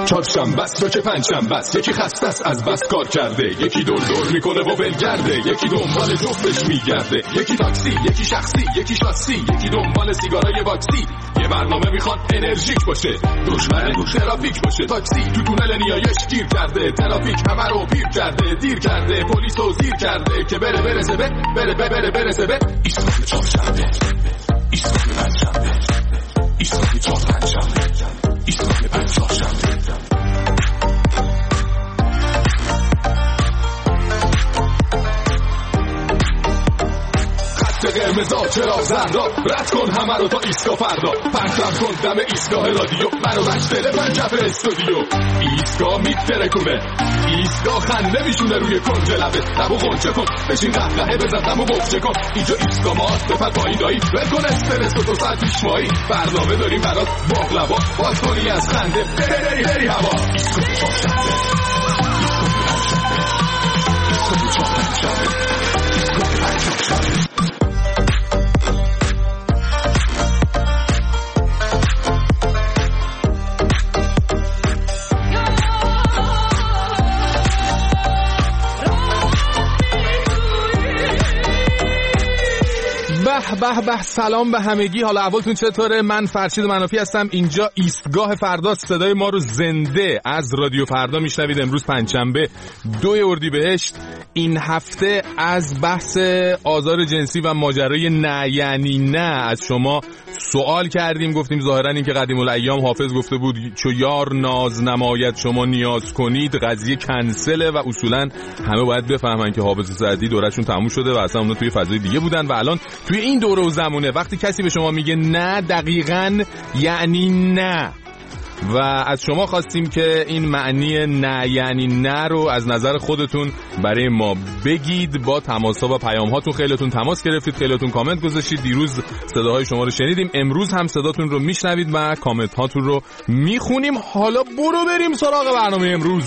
چهارشنبه است که پنجشنبه است، یکی خسته است از بس کار کرده، یکی دور میکنه و ولگرده، یکی دنبال جفتش میگرده، یکی تاکسی، یکی شخصی، یکی شاسی، یکی دنبال سیگارای واکسی. یه برنامه میخواد انرژیک باشه، دشمن ترافیک باشه. تاکسی تو تونل نیایش گیر کرده، ترافیک همه رو پیر کرده، دیر کرده، پلیس رو زیر کرده که برسه به ایستگاه چهارشنبه، ایستگاه پنجشنبه، ایستگاه چهارشنبه، ایستگاه پنجشنبه. قرمزا چرا زردا، رد کن همه رو تا ایستگاه فردا، پرتم کن دم ایستگاه رادیو، منو مشتره پنجف استودیو. ایستگاه میترکونه، ایستگاه خنده میشونه روی کنج لبه، لبو غنچه کن، بشین قهقهه بزن دمو بغچه کن. اینجا ایستگاه ماست، بپر پایین دایی، ول کن استرس و 2 ساعت پیش مایی. برنامه داریم برات باقلوا، باز کنی از خنده بری هوا. ایستگاه چهارشنبه، ایستگاه چهارشنبه، ایستگاه پنجشنبه. به سلام به همگی، حالا احوالتون چطوره؟ من فرشید منافی هستم، اینجا ایستگاه فرداست. صدای ما رو زنده از رادیو فردا میشنوید. امروز پنجشنبه 2 اردیبهشت. این هفته از بحث آزار جنسی و ماجرای نه یعنی نه از شما سوال کردیم، گفتیم ظاهرا این که قدیم الایام حافظ گفته بود چو یار ناز نماید شما نیاز کنید، قضیه کنسله و اصولا همه باید بفهمن که حافظ سعدی دورشون تموم شده و اصلا اونا توی فضای دیگه بودن و الان توی این دوره و زمونه وقتی کسی به شما میگه نه دقیقاً یعنی نه. و از شما خواستیم که این معنی نه یعنی نه رو از نظر خودتون برای ما بگید. با تماس‌ها و پیام‌هاتون خیلیتون تماس گرفتید، خیلیتون کامنت گذاشتید. دیروز صداهای شما رو شنیدیم، امروز هم صداتون رو میشنوید و کامنت هاتون رو میخونیم. حالا بریم سراغ برنامه امروز.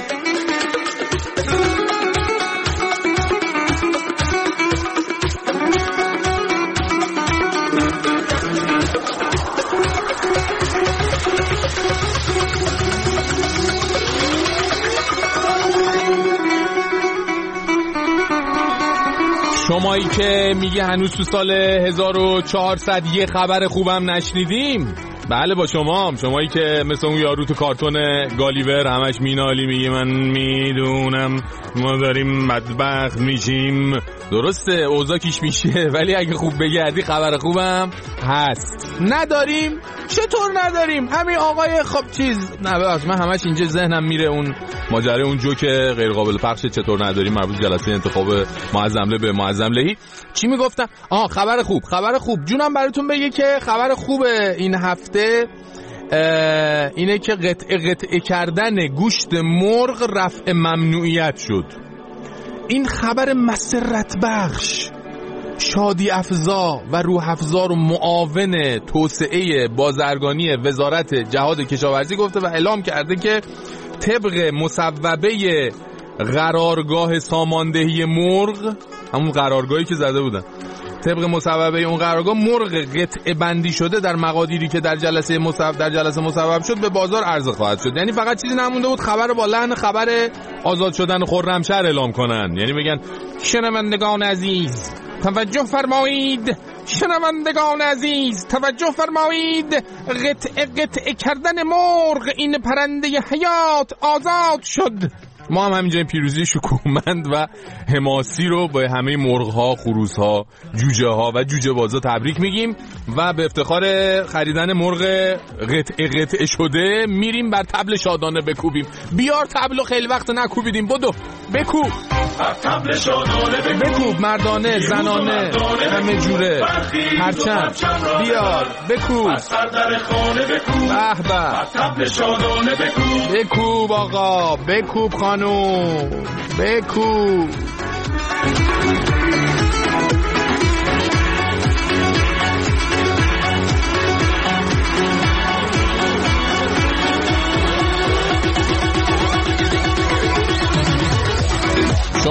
شمایی که میگه هنوز تو سال 1400 یه خبر خوبم نشنیدیم، بله با شمایی که مثل اون یارو تو کارتون گالیور همش مینالی میگه من میدونم ما داریم بدبخت میشیم. درسته اوضاع کیش میشه، ولی اگه خوب بگردی خبر خوبم هست. نداریم؟ چطور نداریم؟ همین آقای خب چیز نه ببخش من همش اینجا ذهنم میره اون ماجرای اون جوک غیر قابل پخش چطور نداریم مربوط جلسه انتخاب معظم به معظم لهی. چی میگفتم؟ خبر خوب جونم براتون بگه که خبر خوب این هفته اینه که قطعه کردن گوشت مرغ رفع ممنوعیت شد. این خبر مسرت بخش، شادی افزا و روح افزا و معاون توسعه بازرگانی وزارت جهاد کشاورزی گفته و اعلام کرده که طبق مصوبه قرارگاه ساماندهی مرغ، همون قرارگاهی که زده بودن، طبق مصوبه اون قرارگاه مرغ قطعه بندی شده در مقادیری که در جلسه مصوب شد به بازار عرضه خواهد شد. یعنی فقط چیزی نمونده بود خبر با لحن خبر آزاد شدن خرمشهر اعلام کنن، یعنی بگن شنوندگان عزیز توجه فرمایید، شنوندگان عزیز توجه فرمایید، قطعه کردن مرغ این پرنده حیات آزاد شد. ما هم همینجا پیروزی شکوهمند و حماسی رو با همه مرغ‌ها، خروس‌ها، جوجه‌ها و جوجه بازا تبریک میگیم و به افتخار خریدن مرغ قطعه شده میریم بر طبل شادانه بکوبیم. بیار طبلو خیلی وقت نکوبیدیم، بدو بکوب طبل شادانه بکوب، مردانه زنانه همه جوره، پرچم بیار بکوب، از سردر خانه بکوب، به به طبل شادانه بکوب آقا، بکوب خانوم بکوب.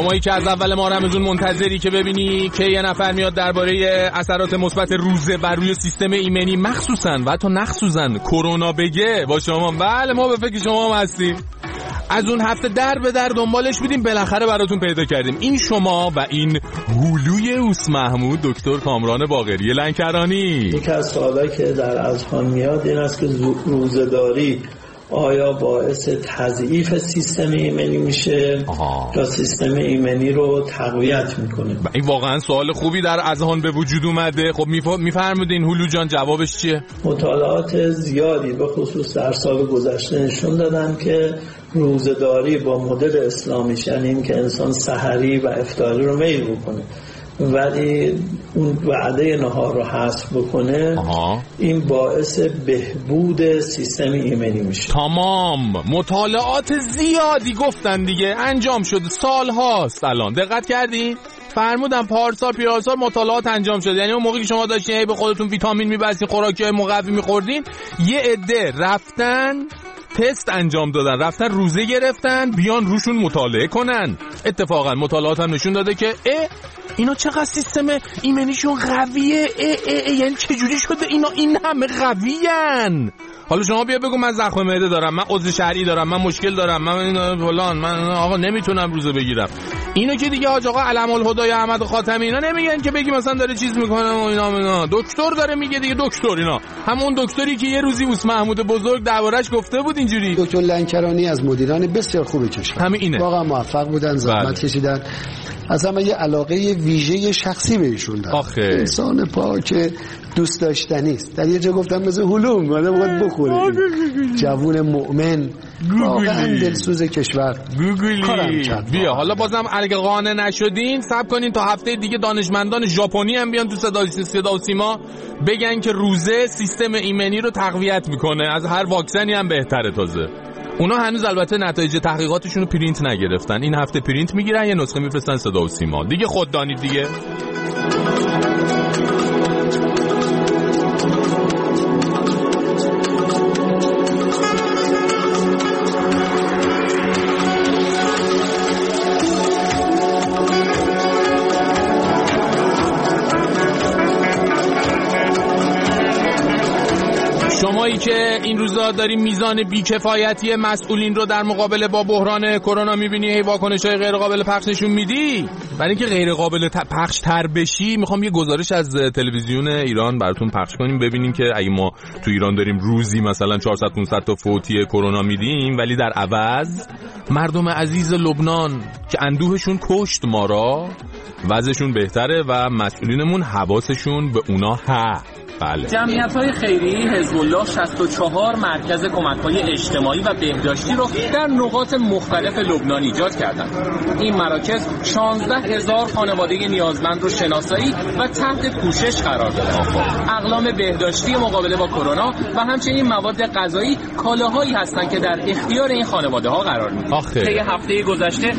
شمایی که از اول ماه رمضان منتظری که ببینی که یه نفر میاد درباره اثرات مثبت روزه بر روی سیستم ایمنی مخصوصاً و حتی نخصوصاً کرونا بگه با شما. بله ما به فکر شما هم هستیم. از اون هفته در به در دنبالش بودیم، بالاخره براتون پیدا کردیم. این شما و این هلوی اوس محمود دکتر کامران باقری لنکرانی. یکی از سوالایی که در اذهان میاد این است که روزه‌داری آیا باعث تضعیف سیستم ایمنی میشه یا سیستم ایمنی رو تقویت میکنه؟ این واقعا سوال خوبی در اذهان به وجود اومده. خب میفرمودین هلو جان جوابش چیه؟ مطالعات زیادی به خصوص در سال گذشته نشون دادن که روزه‌داری با مدل اسلامیش، یعنی این که انسان سحری و افطاری رو میل بکنه ولی اون وعده نهار رو حذف بکنه، این باعث بهبود سیستم ایمنی میشه. تمام. مطالعات زیادی گفتن دیگه، انجام شده، سال هاست الان. دقت کردی؟ فرمودم پارسال پیارسال مطالعات انجام شده. یعنی اون موقعی که شما داشتین به خودتون ویتامین می‌بستین، خوراکی‌های مقوی می‌خوردین، یه عده رفتن تست انجام دادن، رفتن روزه گرفتن بیان روشون مطالعه کنن. اتفاقا مطالعات هم نشون داده که اینا چقدر سیستم ایمنیشون قویه. یعنی چجوری شده اینا این همه قویین؟ حالا شما بیا بگو من زخم معده دارم، من عضو شرعی دارم، من مشکل دارم، من فلان، من آقا نمیتونم روزه بگیرم. اینو که دیگه حاج آقا علم الهدای احمد خاتمی اینا نمیگن که بگی مثلا داره چیز میکنه و اینا. دکتر داره میگه دیگه. دکتر اینا همون دکتری که یه روزی اوس محمود بزرگ دربارش گفته بود اینجوری. دکتر لنکرانی از مدیران بسیار خوب کشور، همین اینه، واقعا موفق بودن، زحمت کشیدن. اصلا من یه علاقه ویژه شخصی بهشون دارم. انسان پاک دوست داشتنی است. در یه جا گفتم مثل هلوم اومده باید بخوره. جوون مؤمن واقعا دلسوز کشور. بیا حالا بازم اگه قانع نشدین صبر کنین تا هفته دیگه دانشمندان ژاپنی هم بیان تو صدا و سیما بگن که روزه سیستم ایمنی رو تقویت میکنه، از هر واکسنی هم بهتره. تازه اونا هنوز البته نتایج تحقیقاتشون رو پرینت نگرفتن. این هفته پرینت میگیرن، یه نسخه میفرستن صدا و سیما. دیگه خود دانید دیگه. شمایی که این روزا داریم میزان بیکفایتی مسئولین رو در مقابله با بحران کرونا میبینی، هی واکنش‌های غیر قابل پخش نشون میدی. برای اینکه غیر قابل پخش تر بشی میخوام یه گزارش از تلویزیون ایران براتون پخش کنیم، ببینیم که اگه ما تو ایران داریم روزی مثلا 400-500 تا فوتی کرونا میدیم، ولی در عوض مردم عزیز لبنان که اندوهشون کشت ما را، وضعشون بهتره و مسئولینمون حواسشون به اونا بله. جمعیت‌های خیریه حزب الله 64 مرکز کمک‌های اجتماعی و بهداشتی رو در نقاط مختلف لبنان ایجاد کردند. این مراکز 16,000 خانواده نیازمند رو شناسایی و تحت پوشش قرار دادند. اقلام بهداشتی مقابله با کرونا و همچنین مواد غذایی کالاهایی هستند که در اختیار این خانواده‌ها قرار می‌گیرند. طی هفته گذشته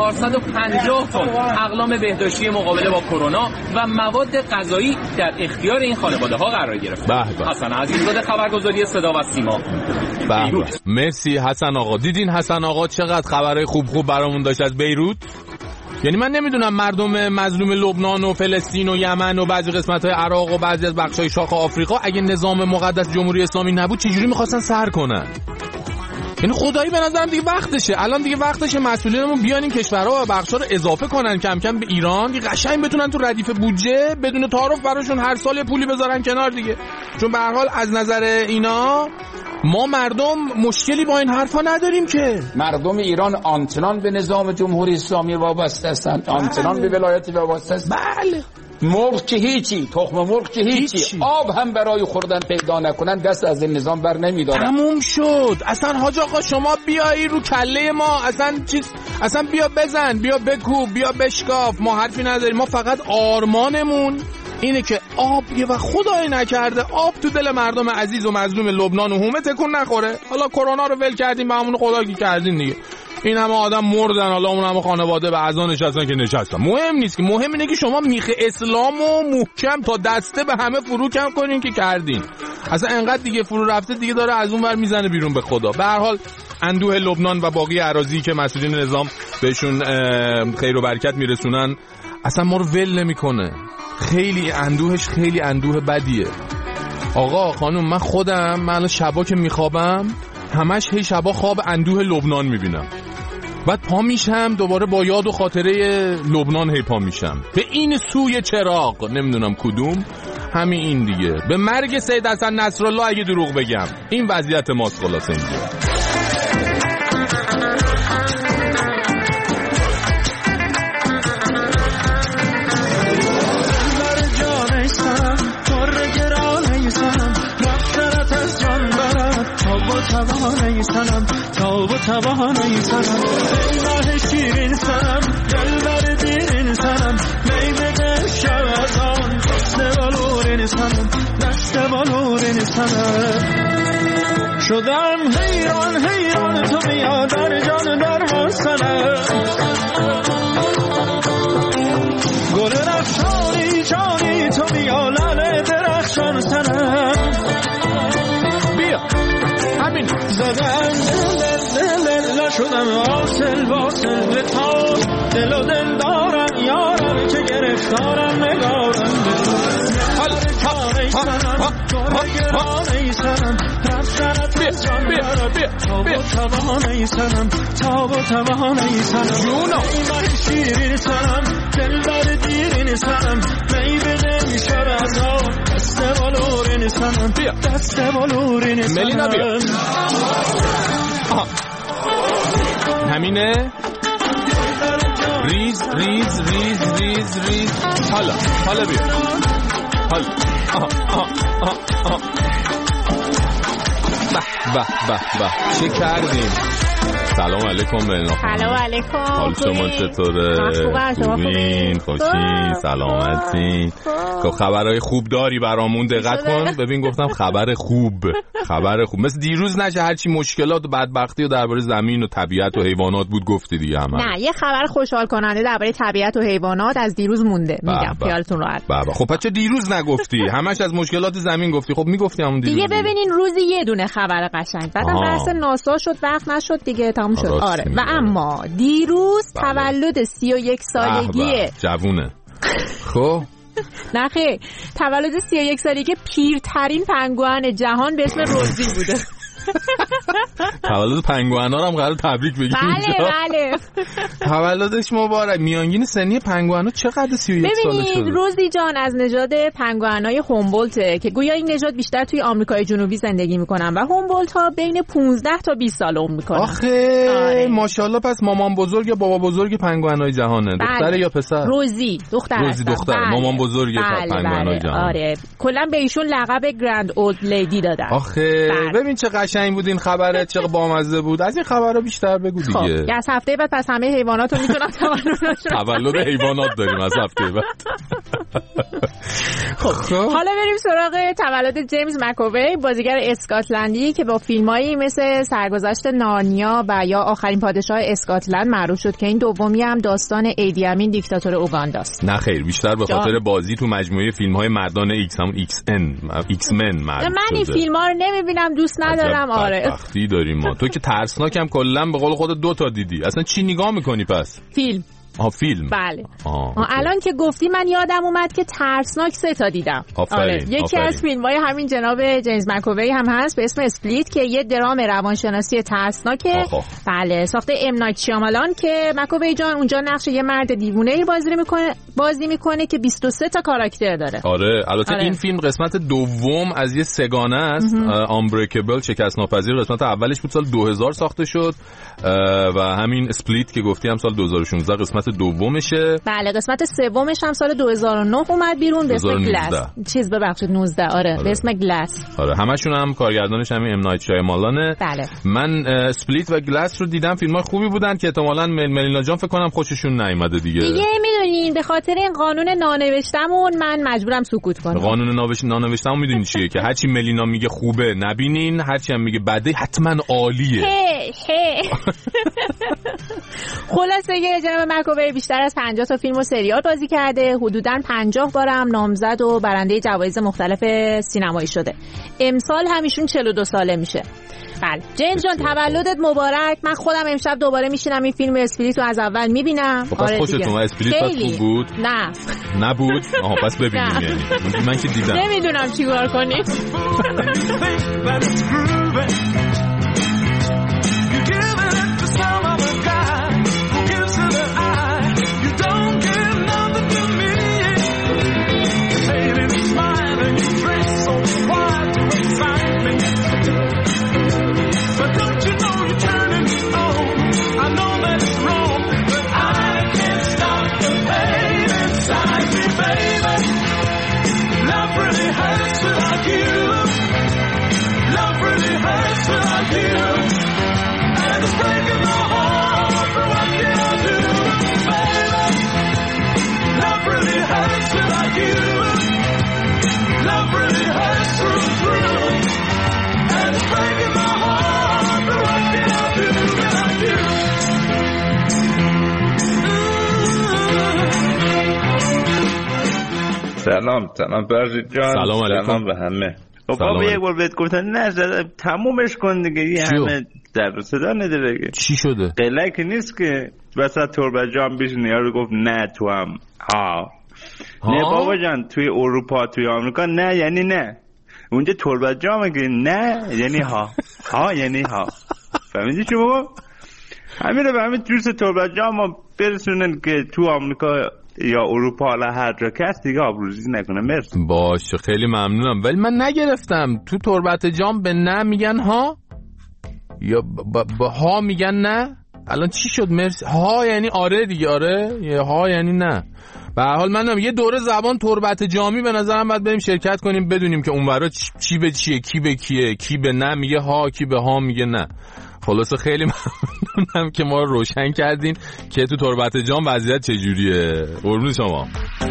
450 تن اقلام بهداشتی مقابله با کرونا و مواد غذایی در اختیار این خانواده‌ها قرار گرفت. حسن عزیززاده، خبرگزاری صدا و سیما، بیروت. مرسی حسن آقا. دیدین حسن آقا چقدر خبرهای خوب برامون داشت از بیروت؟ یعنی من نمیدونم مردم مظلوم لبنان و فلسطین و یمن و بعضی قسمت‌های عراق و بعضی از بخش‌های شاخ آفریقا اگه نظام مقدس جمهوری اسلامی نبود چجوری می‌خواستن سر کنن؟ یعنی خدایی به نظرم دیگه وقتشه، الان دیگه وقتشه مسئولینمون بیان این کشورها و بخشا رو اضافه کنن کم کم به ایران، دیگه قشنگ بتونن تو ردیف بودجه بدون تعارف براشون هر سال پولی بذارن کنار دیگه. چون به هر حال از نظر اینا ما مردم مشکلی با این حرفا نداریم که. مردم ایران آنچنان به نظام جمهوری اسلامی وابسته هستند، آنچنان به ولایت وابسته هستند. بله. مرغ که هیچی، تخم مرغ که هیچی، آب هم برای خوردن پیدا نکنن دست از این نظام بر نمیدارن. تموم شد. اصلا حاج آقا شما بیایی رو کله ما، اصلا بیا بزن، بیا بکوب، بیا بشکاف، ما حرفی نداریم. ما فقط آرمانمون اینه که آب یه وقت خدای نکرده آب تو دل مردم عزیز و مظلوم لبنان و هومه تکون نخوره. حالا کرونا رو ول کردیم، به همون خدا کی کردین دیگه. این همه آدم مردن، حالا اون همه خانواده به عزا نشستن که نشستن. مهم نیست که، مهم اینه که شما میخ اسلامو محکم تا دسته به همه فرو کم کنین که کردین. اصلا انقدر دیگه فرو رفته دیگه داره از اون ور میزنه بیرون به خدا. به هر حال اندوه لبنان و باقی اراضی که مسئولین نظام بهشون خیر و برکت میرسونن اصلا ما رو ول نمیکنه. خیلی اندوهش خیلی اندوه بدیه. آقا خانم من خودم من شبا که میخوابم همش هی شبا خواب اندوه لبنان میبینم، بعد پا میشم دوباره با یاد و خاطره لبنان هی پا میشم به این سوی چراغ، نمیدونم کدوم، همین این دیگه، به مرگ سید حسن نصرالله اگه دروغ بگم. این وضعیت ماست خلاصه اینجا. توانایی سنم ایماه شیرین سنم دلبر دیرین سنم می بده شوزان دست بالورین سنم دست بالورین سنم شدم حیران حیران تو بیا در جان درمان سنم گل رخشانی جانی تو بیا لال درخشان سنم بیا همین زدن شدم واصل به تا دل و دل دارم یارم که گرفتارم نگارم تا با توانه سنم ایمان شیرین سنم دل بر دیرین سنم می بده میشب از آن دست بالورین سنم دست بالورین سنم ملینا بیا همینه. ریز ریز ریز ریز ریز. حالا بیا حالا به چه کردیم. سلام علیکم بلنا. سلام علیکم. حال شما چطوره؟ خوبین؟ خوشین؟ سلامتی؟ که خبرهای خوب داری برامون دقت کن. ببین گفتم خبر خوب مثل دیروز نشه هرچی مشکلات و بدبختی و درباره زمین و طبیعت و حیوانات بود گفتی دیگه همه. نه یه خبر خوشحال کننده درباره طبیعت و حیوانات از دیروز مونده. میگم خیالتون راحت. خب بچه دیروز نگفتی؟ همش از مشکلات زمین گفتی. خب میگفتی همون دیروز. دیگه ببینین روزی یه دونه خبر قشنگ. بعدم بحث ناسا شد وقت نشد دیگه تموم شد. آره و اما دیروز تولد 31 سالگی جوونه. خب نه خیر، تولد 31 سالگی پیرترین پنگوئن جهان به اسم روزی بوده. تولد پنگوئنا هم قرار تبریک بگیم. بله تولدش مبارک. میانگین سنی پنگوئنا چقدر 31 سالشه؟ ببینید روزی جان از نژاد پنگوئنای هومبولت که گویا این نژاد بیشتر توی آمریکای جنوبی زندگی میکنن و هومبولت ها بین 15 تا 20 سال عمر میکنن. آخه ماشاءالله. پس مامان بزرگ یا بابا بزرگ پنگوئنای جهانه. دختر یا پسر؟ روزی دختر. مامان بزرگ پنگوئنای جهان. آره کلا به ایشون لقب گرند اولد لیدی دادن. آخه ببین چه قشنگ بود این خبره، چه بامزه بود. از این خبرها بیشتر بگو دیگه. از هفته بعد پس همه حیوانات رو میتونن تولد حیوانات داریم از هفته بعد. خب حالا بریم سراغ تولد جیمز مک‌آوی، بازیگر اسکاتلندی که با فیلمایی مثل سرگذشت نارنیا و یا آخرین پادشاه اسکاتلند معروف شد که این دومی هم داستان ایدی امین دیکتاتور اوگانداست. نه خیر، بیشتر به خاطر بازی تو مجموعه فیلم‌های مردان ایکس، همون ایکس من معروف شده. من این فیلم‌ها رو نمی‌بینم، دوست ندارم. آره وقتی داریم ما. تو که ترسناکم کلا به قول خودت 2 تا دیدی. اصلا چی نگاه می‌کنی پس؟ فیلم. فیلم. بله. الان که گفتی من یادم اومد که ترسناک 3 تا دیدم. آره. یکی از فیلم‌های همین جناب جیمز مک‌آوی هم هست به اسم اسپلیت که یه درام روانشناسی ترسناکه. بله، ساخته ام نایت شیامالان که مک‌آوی جان اونجا نقش یه مرد دیوونه‌ای بازی میکنه که 23 تا کاراکتر داره. آره، البته این فیلم قسمت دوم از یه سگانه است. آنبریکبل، شکست ناپذیر، قسمت اولش بود سال 2000 ساخته شد و همین اسپلیت که گفتی هم سال 2016 قسمت دومشه. بله، قسمت سومش هم سال 2009 اومد بیرون به اسم گلاس. ببخشید 19. آره به اسم گلاس. آره همشون هم کارگردانش همین ام نایت شیامالانه. بله. من اسپلیت و گلاس رو دیدم، فیلم‌های خوبی بودن که احتمالاً ملینا جان فکر کنم خوششون نیومده دیگه میدونین به خاطر این قانون نانوشتمون من مجبورم سکوت کنم. قانون نانوشتمون میدونین چیه؟ که هرچی ملینا میگه خوبه نبینین، هرچی هم میگه بده حتما عالیه. خلاصه جناب مکاوی بیشتر از 50 تا فیلم و سریال بازی کرده، حدوداً 50 بارم نامزد و برنده جوایز مختلف سینمایی شده. امسال همیشون 42 ساله میشه. بله جیمز جان تولدت مبارک. من خودم امشب دوباره میشینم این فیلم اسپریت رو از اول میبینم. آره خوشتون اسپریت خوب بود؟ نه نبود؟ آها پس ببینیم یعنی من که دیدم. نمیدونم چیکار کنیم. سلام برزید جان. سلام علیکم. سلام به همه. بابا یک بار بهت گفتن نه تمومش کن دیگه. یه همه در صدا نداره. چی شده؟ قلق نیست که وسط تربت جام بشین یارو گفت نه تو هم ها. نه بابا جان توی اروپا توی آمریکا نه یعنی نه. اونجا تربت جامه که نه یعنی ها. ها یعنی ها. فهمیدی چی بابا؟ همین رو به همین جوز تربت جام برسونن که تو آمریکا یا اروپا لا هر جا کس دیگه آبروریزی نکنه. مرسی. باشه خیلی ممنونم ولی من نگرفتم. تو تربت جام به نه میگن ها یا با ها میگن نه؟ الان چی شد؟ مرسی. ها یعنی آره دیگه. آره یا ها یعنی نه. به هر حال منم یه دوره زبان تربت جامی به نظرم باید بریم شرکت کنیم بدونیم که اونورا چی به چیه، کی به کیه، کی به نه میگه ها، کی به ها میگه نه. خلاصه خیلی ممنونم که ما رو روشن کردین که تو تربت جام وضعیت چجوریه. قربون شما.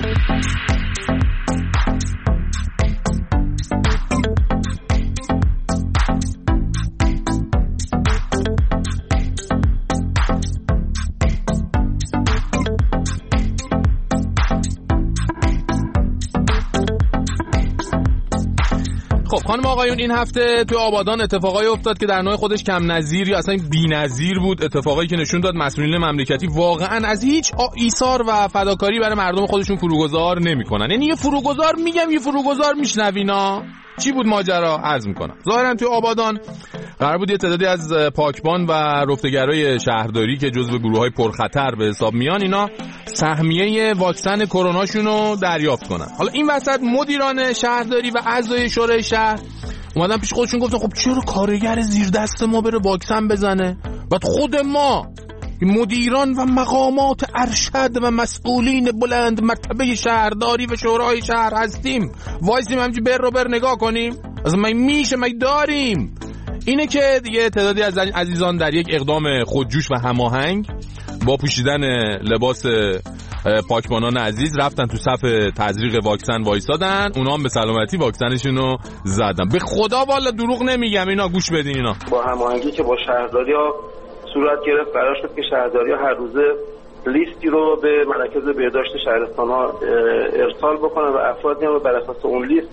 خب خانم آقایون این هفته تو آبادان اتفاقایی افتاد که در نوع خودش کم نظیر یا اصلا بی‌نظیر بود. اتفاقایی که نشون داد مسئولین مملکتی واقعا از هیچ ایثار و فداکاری برای مردم خودشون فروگذار نمی‌کنن. یعنی یه فروگذار میگم یه فروگذار میشنوینا. چی بود ماجرا؟ عرض میکنم. ظاهرا توی آبادان قرار بود یه تعدادی از پاکبان و رفتگرای شهرداری که جزو گروه‌های پرخطر به حساب میان اینا سهمیه واکسن کروناشون رو دریافت کنن. حالا این وسط مدیران شهرداری و اعضای شورای شهر اومدن پیش خودشون گفتن خب چرا کارگر زیر دست ما بره واکسن بزنه؟ بعد خود ما مدیران و مقامات ارشد و مسئولین بلند مرتبه شهرداری و شورای شهر هستیم وایسیم همچی بر رو بر نگاه کنیم؟ از ما میشه ما داریم. اینه که دیگه تعدادی از عزیزان در یک اقدام خودجوش و هماهنگ با پوشیدن لباس پاکبانان عزیز رفتن تو صف تزریق واکسن وایسادن. اونا هم به سلامتی واکسنشون رو زدن. به خدا والا دروغ نمیگم. اینا گوش بدین. اینا با هماهنگی که با شهرداری‌ها صورت گرفت قرار شد که شهرداری‌ها هر روزه لیستی رو به مراکز بهداشت شهرستان‌ها ارسال بکنن و افرادی هم بر اساس اون لیست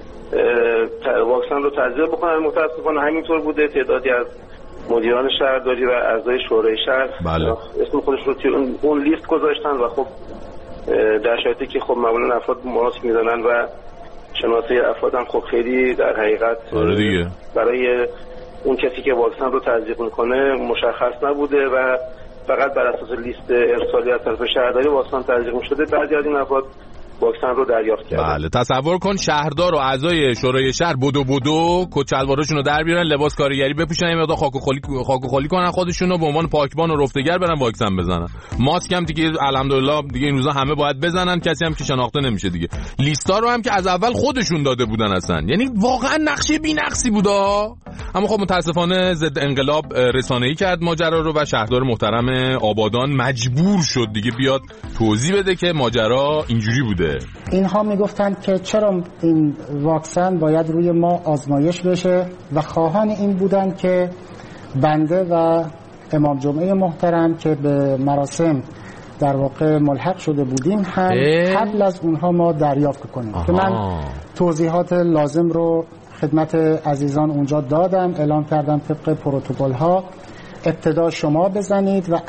واکسن رو تزریق بکنن. متأسفانه همینطور بوده. تعدادی از مدیران شهرداری و اعضای شورای شهر اسم خودش رو توی اون لیست گذاشتن و خب در شرایطی که خب معمولا افراد ماسک میزنن و شناسه افراد هم خب خیلی در حقیقت برای اون کسی که واکسن رو تزریق میکنه مشخص نبوده و فقط بر اساس لیست ارسالی از طرف شهرداری واکسن تزریق میشده. بعضی از این افراد واکسن رو دریافت کردن. بله تصور کن شهردار و اعضای شورای شهر بدو کچلوارشون رو در بیارن، لباس کارگری بپوشن، این مقدار خاک و خالی کنن خودشون رو به عنوان پاکبان و رفتگر برن واکسن بزنن. ماسک هم دیگه الحمدلله دیگه این روزا همه باید بزنن، کسی هم که شناخته نمیشه دیگه. لیستا رو هم که از اول خودشون داده بودن اصلا. یعنی واقعا نقشه بی‌نقصی بودا. اما خب متاسفانه ضد انقلاب رسانه‌ای کرد ماجرا رو و شهردار محترم آبادان مجبور شد دیگه بیاد توضیح بده که ماجرا اینجوری بوده. اینها میگفتن که چرا این واکسن باید روی ما آزمایش بشه و خواهان این بودن که بنده و امام جمعه محترم که به مراسم در واقع ملحق شده بودیم هم قبل از اونها ما دریافت کنیم که من توضیحات لازم رو خدمت عزیزان اونجا دادم، اعلام کردم طبق پروتکل ها ابتدا شما بزنید و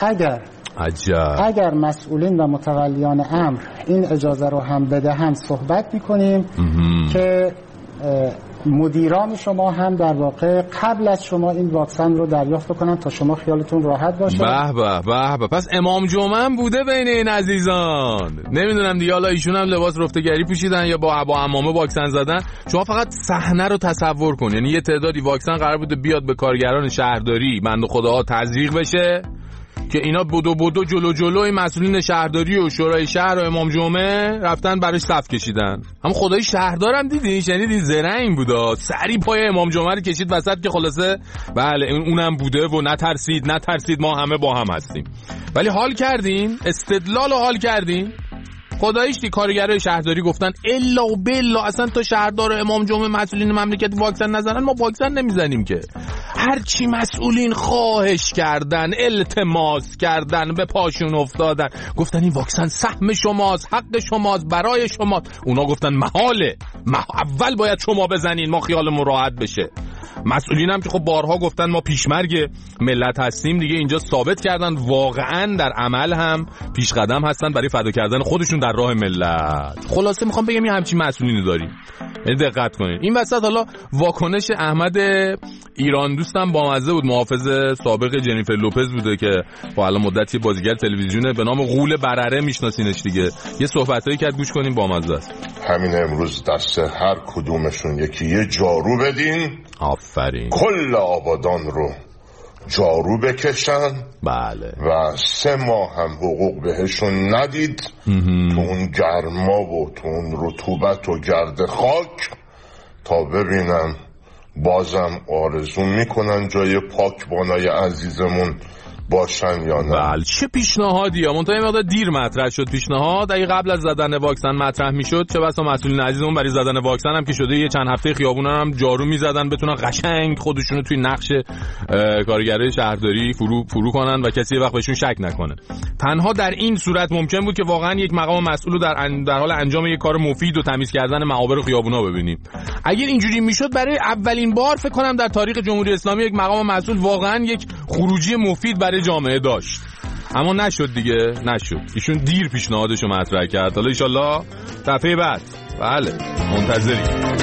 اگر مسئولین و متولیان امر این اجازه رو هم بدهند صحبت میکنیم که مدیران شما هم در واقع قبل از شما این واکسن رو دریافت کنن تا شما خیالتون راحت باشه. به به. پس امام جمعه هم بوده بین این عزیزان. نمیدونم دیگه حالا ایشون هم لباس رفتگری پوشیدن یا با عمامه واکسن زدن. شما فقط صحنه رو تصور کن، یعنی یه تعدادی واکسن قرار بوده بیاد به کارگران شهرداری بنده خداها تزریق بشه که اینا بدو جلوی مسئولین شهرداری و شورای شهر و امام جمعه رفتن براش صف کشیدن. اما خدای شهردارم دیدین، شنیدین زرنگ بودا، سری پای امام جمعه رو کشید وسط که خلاصه بله اونم بوده و نترسید ما همه با هم هستیم. ولی حال کردین، استدلال و حال کردین. خداییش دی کارگرای شهرداری گفتن الا و بلا اصلا تا شهردار و امام جمعه مسئولین مملکت واکسن نزنن ما واکسن نمیزنیم که. هرچی مسئولین خواهش کردن، التماس کردن، به پاشون افتادن، گفتن این واکسن سهم شماست، حق شماست، برای شماست. اونا گفتن محاله، اول باید شما بزنین ما خیالمون راحت بشه. مسئولین هم که خب بارها گفتن ما پیشمرگ ملت هستیم دیگه، اینجا ثابت کردن واقعا در عمل هم پیش قدم هستن برای فدا کردن خودشون در راه ملت. خلاصه میخوام بگم یه همچین مسئولینی داریم، یعنی دقت کنین. این وسط حالا واکنش احمد ایران دوستم بامزه بود، محافظ سابق جنیفر لوپز بوده که با الان مدتی بازیگر تلویزیونه به نام غول برره میشناسینش دیگه. یه صحبتایی کرد گوش کنین بامزه است. همین امروز دست هر کدومشون یه جارو بدین، آفرین، کل آبادان رو جارو بکشن. بله. و 3 ماه هم حقوق بهشون ندید تو اون گرما و تو اون رطوبت و گرد خاک، تا ببینم بازم آرزو میکنن جای پاکبانای عزیزمون باشن یا نه. بله چه پیشنهادیه، منتها مقدار دیر مطرح شد پیشنهاد. اگه قبل از زدن واکسن مطرح میشد چه بسا مسئولین عزیزمون برای زدن واکسن هم که شده یه چند هفته خیابونا هم جارو میزدن بتونن قشنگ خودشونو توی نقش کارگرای شهرداری فرو کنن و کسی وقت بهشون شک نکنه. تنها در این صورت ممکن بود که واقعا یک مقام مسئول در حال انجام یک کار مفید و تمیز کردن معابر و خیابونا ببینیم. اگر اینجوری میشد برای اولین بار فکر کنم در تاریخ جمهوری اسلامی یک مقام مسئول واقعا یک خروجی مفید برای جامعه داشت. اما نشد دیگه، نشد. ایشون دیر پیشنهادشو مطرح کرد. حالا ان شاءالله دفعه بعد بله منتظریم.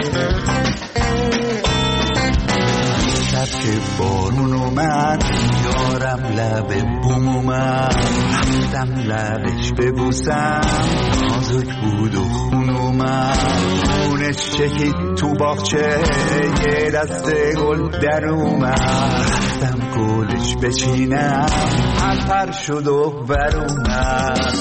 شب که بارون اومد یارم لب بوم اومد، رفتم لبش ببوسم نازک بود و خون اومد، خونش چکید تو باغچه یه دسته گل در اومد، رفتم گلش بچینم پر شد و بر اومد.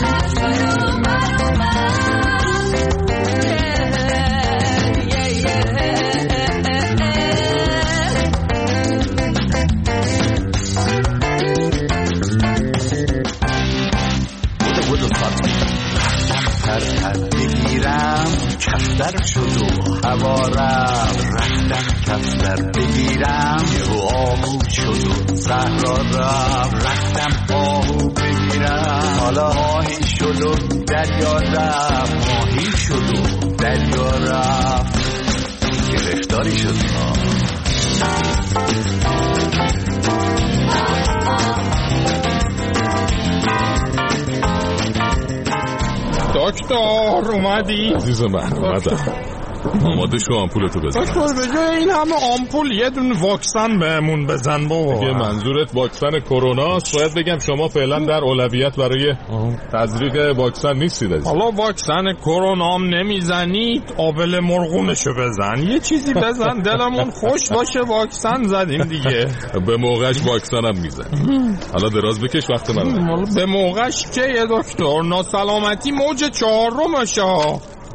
کفتر شد و هوا رفتم کفتر بگیرم، یهو آهو شد و صحرا رفتم آهو بگیرم، حالا آهی شد و دریا رفت، ماهی شد و دریا رفت، گرفتاری شد ما. دکتر اومدی؟ عزیز من اومدم. آماده شو آمپولتو بزن. دکتر به جای این همه آمپول یه دونه واکسن بهمون بزن بابا. اگه منظورت واکسن کرونا است باید بگم شما فعلا در اولویت برای تزریق واکسن نیستید. حالا واکسن کرونا هم نمیزنید، آبل مرغونشو بزن، یه چیزی بزن دلمون خوش باشه واکسن زدیم دیگه. به موقعش واکسن هم میزنیم. حالا دراز بکش وقت من. به موقعش که یه دکتر ناسلامتی موج 4 شه.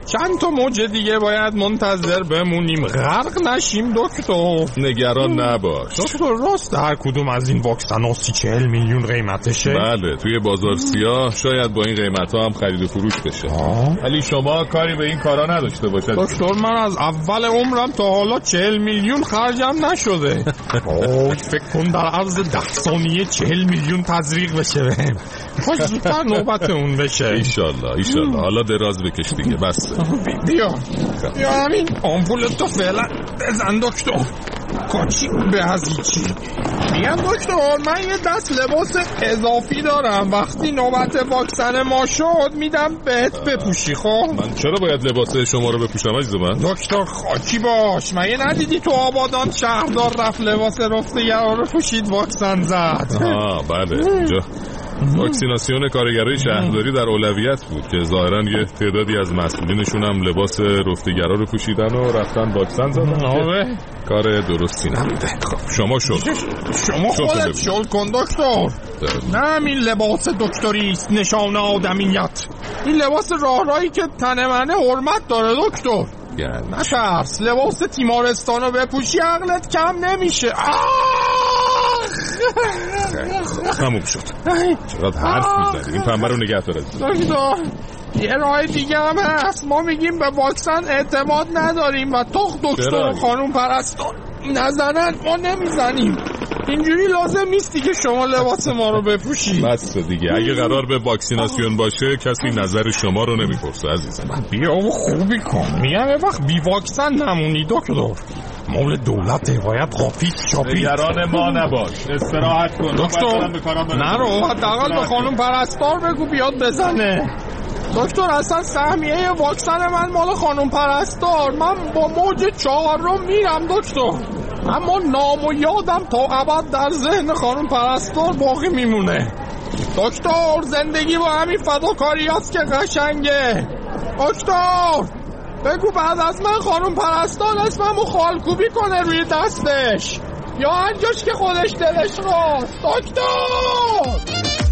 چند تا موج دیگه باید منتظر بمونیم غرق نشیم دکتر. نگران نباش دکتر. راست هر کدوم از این واکسن 40 میلیون قیمتشه؟ بله توی بازار سیاه شاید با این قیمت ها هم خرید و فروش بشه، ولی شما کاری به این کارا نداشته باشد. دکتر من از اول عمرم تا حالا 40 میلیون خرجم نشده. فکر کن در عرض 10 ثانیه 40 میلیون تزریق بشه بهم. کاش زودتر نوبت اون بشه. ایشالله. حالا دراز بکش دیگه بس. بیا همین آمپولت تو فعلا بزن دکتر. کاچی به از هیچی. میگم دکتر من یه دست لباس اضافی دارم، وقتی نوبت واکسن ما شد میدم بهت بپوشی. خب من چرا باید لباس شما رو بپوشم عزیز من؟ دکتر خاکی باش، مگه ندیدی تو آبادان شهردار رفت لباس رفتگرا رو پوشید واکسن زد؟ بله اونجا واکسیناسیون کارگرای شهرداری در اولویت بود که ظاهرا یه تعدادی از مسئولینشون هم لباس رفتگرا رو پوشیدن و رفتن واکسن زدن. کار درستی نبوده. خب شما خودت شل کن دکتر. نه این لباس دکتری است نشان آدمیت. این لباس راهرایی که تن منه حرمت داره دکتر. نترس لباس تیمارستانو بپوشی عقلت کم نمیشه. تموم شد. چقدر حرف میزنی؟ این پنبه رو نگه دار دکتر. یه راه دیگه هم هست. ما میگیم به واکسن اعتماد نداریم و دکتر و خانوم پرستار نزنن ما نمیزنیم. اینجوری لازم نیستی که شما لباس ما رو بپوشی. بس دیگه اگه قرار به واکسیناسیون باشه کسی نظر شما رو نمیپرسه عزیزم. بیا و خوبی کن. میگم یه وقت بی واکسن نمونی دکتر. مول دولت حمایت قاپیت شاپیت. نگران ما نباش، استراحت کن دکتر. نرو حداقل به خانم پرستار بگو بیاد بزنه. دکتر اصلا سهمیه واکسن من مال خانم پرستار. من با موج 4 میرم دکتر، اما نام و یادم تا ابد در ذهن خانم پرستار باقی میمونه. دکتر زندگی با همین فداکاری هست که قشنگه. دکتر بگو بعد از من خانم پرستار اسممو خالکوبی کنه روی دستش یا هر جاش که خودش دلش خواست. دکتر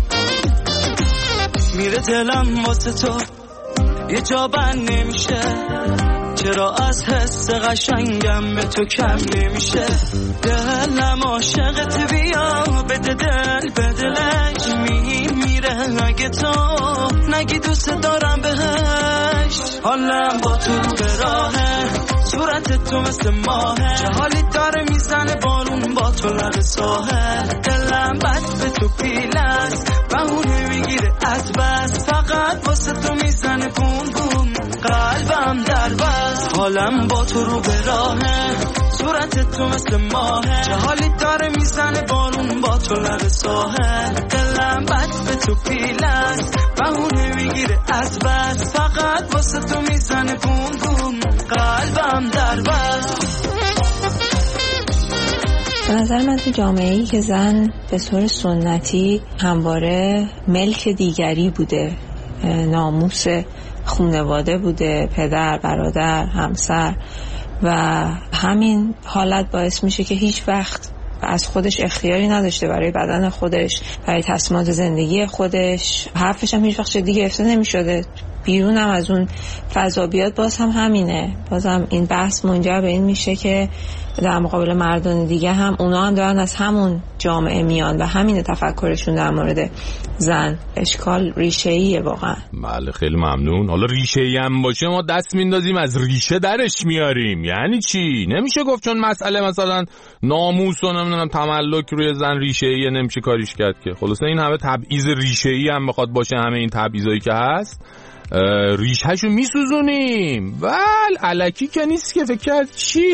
میره دلم واسه تو یه جا بند نمیشه، چرا از حس قشنگم به تو کم نمیشه. دلم عاشقت بیا بده دل به دلش میره اگه تو نگی دوست دارم بهش. حالم با تو به راهه، صورت تو مثل ماهه، چه حالی داره میزنه بارون با تو لب ساحل. دلم بد به تو پیلست بهونه میگیره از بس، فقط واسه تو میزنه بوم بوم قلبم در بس. حالم با تو رو به راهه، صورت تو مثل ماهه، چه حالی داره میزنه بارون با تو لب ساحل. دلم بد به تو پیلست بهونه میگیره از بس، فقط واسه تو میزنه بوم بوم قلبم در بس. به نظر من تو جامعه‌ای که زن به طور سنتی همواره ملک دیگری بوده، ناموس خانواده بوده، پدر، برادر، همسر، و همین حالت باعث میشه که هیچ وقت از خودش اختیاری نداشته برای بدن خودش، برای تصمیمات زندگی خودش. حرفش هم هیچ وقت جدی گرفته نمیشده. بیرون هم از اون فضا بیاد باز هم همینه. باز هم این بحث منجر به این میشه که در مقابل مردان دیگه هم اونا هم دارن از همون جامعه میان و همین تفکرشون در مورد زن. اشکال ریشه‌ایه واقعا. بله خیلی ممنون. حالا ریشه‌ای هم باشه ما دست میندازیم از ریشه درش میاریم. یعنی چی؟ نمیشه گفت چون مسئله مثلا ناموس و نمیدونم تملک روی زن ریشه‌ایه نمیشه کاریش کرد که. خلاصه این همه تبعیض ریشه‌ای هم بخواد باشه، همه این تبعیضایی که هست ریشه‌شو میسوزونیم. الکی که نیست که. فکر کرد چی؟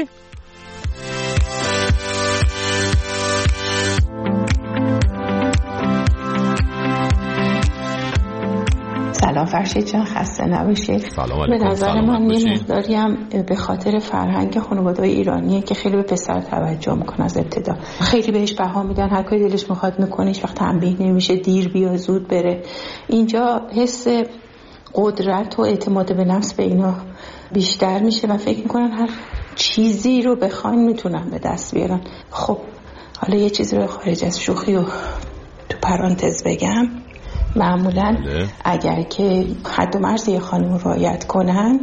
سلام فرشید جان، خسته نباشید. به نظر من یه مقداری هم به خاطر فرهنگ خانواده‌های ایرانیه که خیلی به پسر توجه میکنه از ابتدا، خیلی بهش بها میدن، هر کاری دلش میخواد میکنه، هیچ وقت تنبیه نمیشه، دیر بیا زود بره. اینجا حس قدرت و اعتماد به نفس به اینا بیشتر میشه و فکر میکنن هر چیزی رو بخواین میتونن به دست بیارن. خب حالا یه چیزی رو خارج از شوخی و تو پرانتز بگم، معمولا اگر که حد و مرز یه خانم رعایت کنن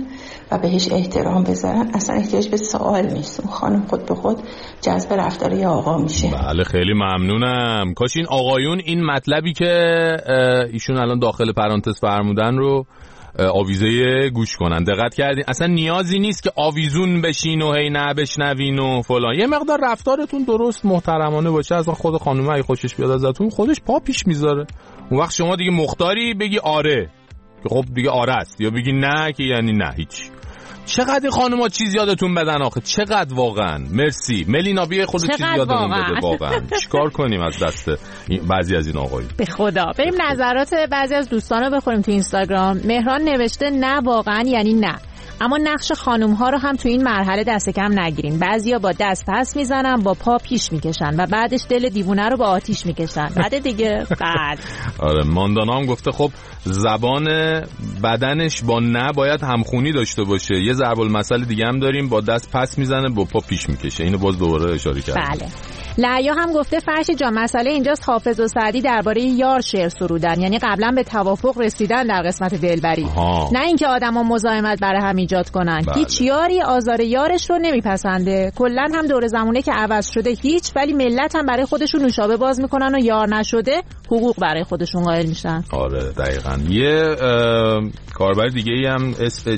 و بهش احترام بذارن اصلا احتیاج به سوال نیست. اون خانم خود به خود جذب رفتار یه آقا میشه. بله خیلی ممنونم. کاش این آقایون این مطلبی که ایشون الان داخل پرانتز فرمودن رو آویزه گوش کنن. دقت کردین اصلا نیازی نیست که آویزون بشین و هی نه بشنوین و فلان. یه مقدار رفتارتون درست محترمانه باشه، از خود خانومه اگه خوشش بیاد ازتون خودش پا پیش میذاره. اون وقت شما دیگه مختاری بگی آره که خب دیگه آره است، یا بگی نه که یعنی نه هیچ. چقدر خانوما چیز یادتون بدن آخه، چقدر واقعا. مرسی ملینا، بیا خودت چیز یادمون بده واقعا. چیکار کنیم از دست بعضی از این آقایون؟ به خدا بریم نظرات بعضی از دوستانو بخوریم تو اینستاگرام. مهران نوشته نه واقعا یعنی نه، اما نقش خانوم ها رو هم تو این مرحله دست کم نگیرین. بعضیا با دست پس میزنن، با پا پیش میکشن و بعدش دل دیوونه رو با آتیش میکشن. بعد دیگه بعد آره ماندانا هم گفته خب زبان بدنش با نه باید همخونی داشته باشه. یه ضرب المثل دیگه هم داریم، با دست پس میزنه با پا پیش میکشه. اینو باز دوباره اشاره کردم. بله. لعیا هم گفته فرشی جان مسئله اینجاست حافظ و سعدی درباره یار شعر سرودن، یعنی قبلا به توافق رسیدن در قسمت دلبری، نه اینکه آدما مزاحمت برای هم ایجاد کنن. بله. هیچ یاری آزار یارش رو نمیپسنده. کلا هم دور زمونه که عوض شده هیچ، ولی ملت هم برای خودشون نوشابه باز میکنن و یار نشده حقوق برای خودشون قائل میشن. آره دقیقاً. یه کاربر دیگه ای هم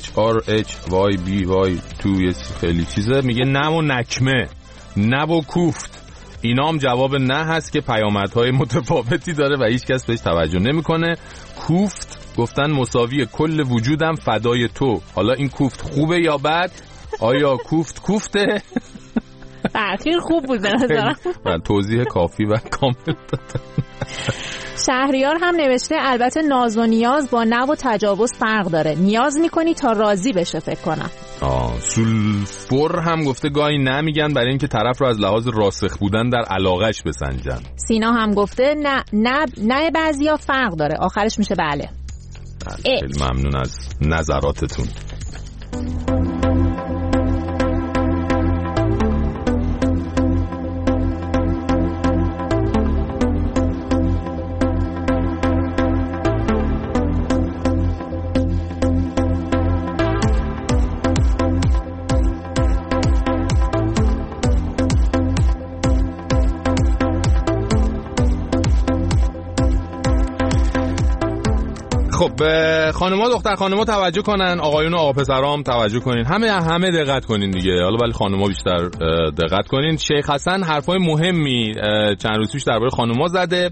SHRHYBY2 خیلی چیزه، میگه نه و نکمه، نه و کوفت. اینا هم جواب نه هست که پیامدهای متفاوتی داره و هیچ کس بهش توجه نمیکنه. کوفت گفتن مساوی کل وجودم فدای تو. حالا این کوفت خوبه یا بد؟ آیا کوفت کوفته؟ تأخیر خوب بود به نظرم. توضیح کافی و کامل دادن. شهریار هم نوشته البته ناز و نیاز با نه و تجاوز فرق داره. نیاز میکنی تا راضی بشه فکر کنم. سولفور هم گفته گاهی نمیگن برای اینکه طرف رو از لحاظ راسخ بودن در علاقش بسنجن. سینا هم گفته نه بعضیا فرق داره، آخرش میشه بله. خیلی ممنون از نظراتتون. خب خانوما دختر خانوما توجه کنن، آقایون و آقا پسرام توجه کنین، همه دقت کنین دیگه. حالا ولی خانوما بیشتر دقت کنین. شیخ حسن حرفای مهمی چند روز پیش درباره خانوما زده.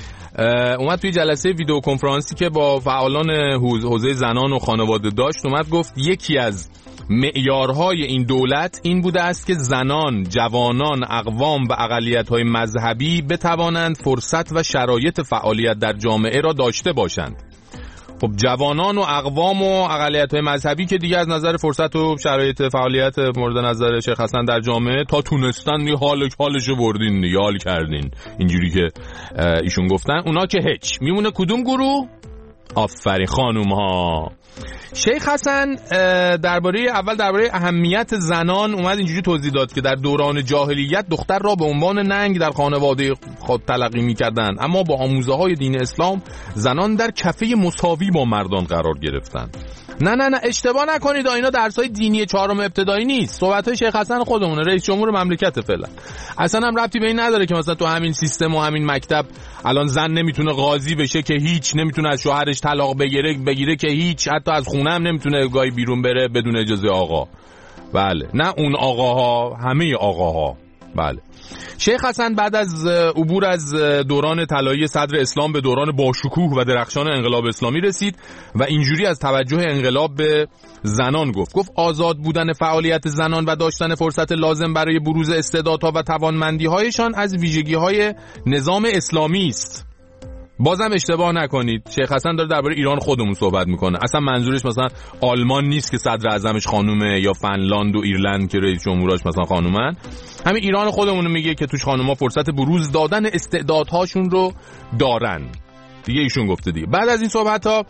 اومد توی جلسه ویدیو کنفرانسی که با فعالان حوزه زنان و خانواده داشت، اومد گفت یکی از معیارهای این دولت این بوده است که زنان، جوانان، اقوام و اقلیت‌های مذهبی بتوانند فرصت و شرایط فعالیت در جامعه را داشته باشند. خب جوانان و اقوام و اقلیت‌های مذهبی که دیگه از نظر فرصت و شرایط فعالیت مورد نظر شیخ حسن در جامعه تا تونستن یه حالشو بردین، یه حال کردین، اینجوری که ایشون گفتن. اونا که هیچ. میمونه کدوم گروه؟ آفرین خانوم‌ها. شیخ حسن درباره اهمیت زنان اومد اینجوری توضیح داد که در دوران جاهلیت دختر را به عنوان ننگ در خانواده خود تلقی می‌کردند، اما با آموزه‌های دین اسلام زنان در کفه مساوی با مردان قرار گرفتند. نه اشتباه نکنید، اینا درسای دینی چهارم ابتدایی نیست. صحبت‌های شیخ حسن خودمونه، رئیس جمهور مملکت فعلا. اصلا هم ربطی به این نداره که مثلا تو همین سیستم و همین مکتب الان زن نمیتونه قاضی بشه که هیچ، نمیتونه از شوهرش طلاق بگیره که هیچ، حتی از خونه هم نمیتونه گاهی بیرون بره بدون اجازه آقا. بله، نه اون آقاها، همه آقاها. بله. شیخ حسن بعد از عبور از دوران طلایی صدر اسلام به دوران باشکوه و درخشان انقلاب اسلامی رسید و اینجوری از توجه انقلاب به زنان گفت آزاد بودن فعالیت زنان و داشتن فرصت لازم برای بروز استعدادها و توانمندی‌هایشان از ویژگی‌های نظام اسلامی است. بازم اشتباه نکنید، شیخ حسن داره درباره ایران خودمون صحبت میکنه. اصلا منظورش مثلا آلمان نیست که صدر اعظمش خانومه، یا فنلاند و ایرلند که رئیس جمهوراش مثلا خانومن. همین ایران خودمون میگه که توش خانوما فرصت بروز دادن استعدادهاشون رو دارن. دیگه ایشون گفته دیگه. بعد از این صحبت‌ها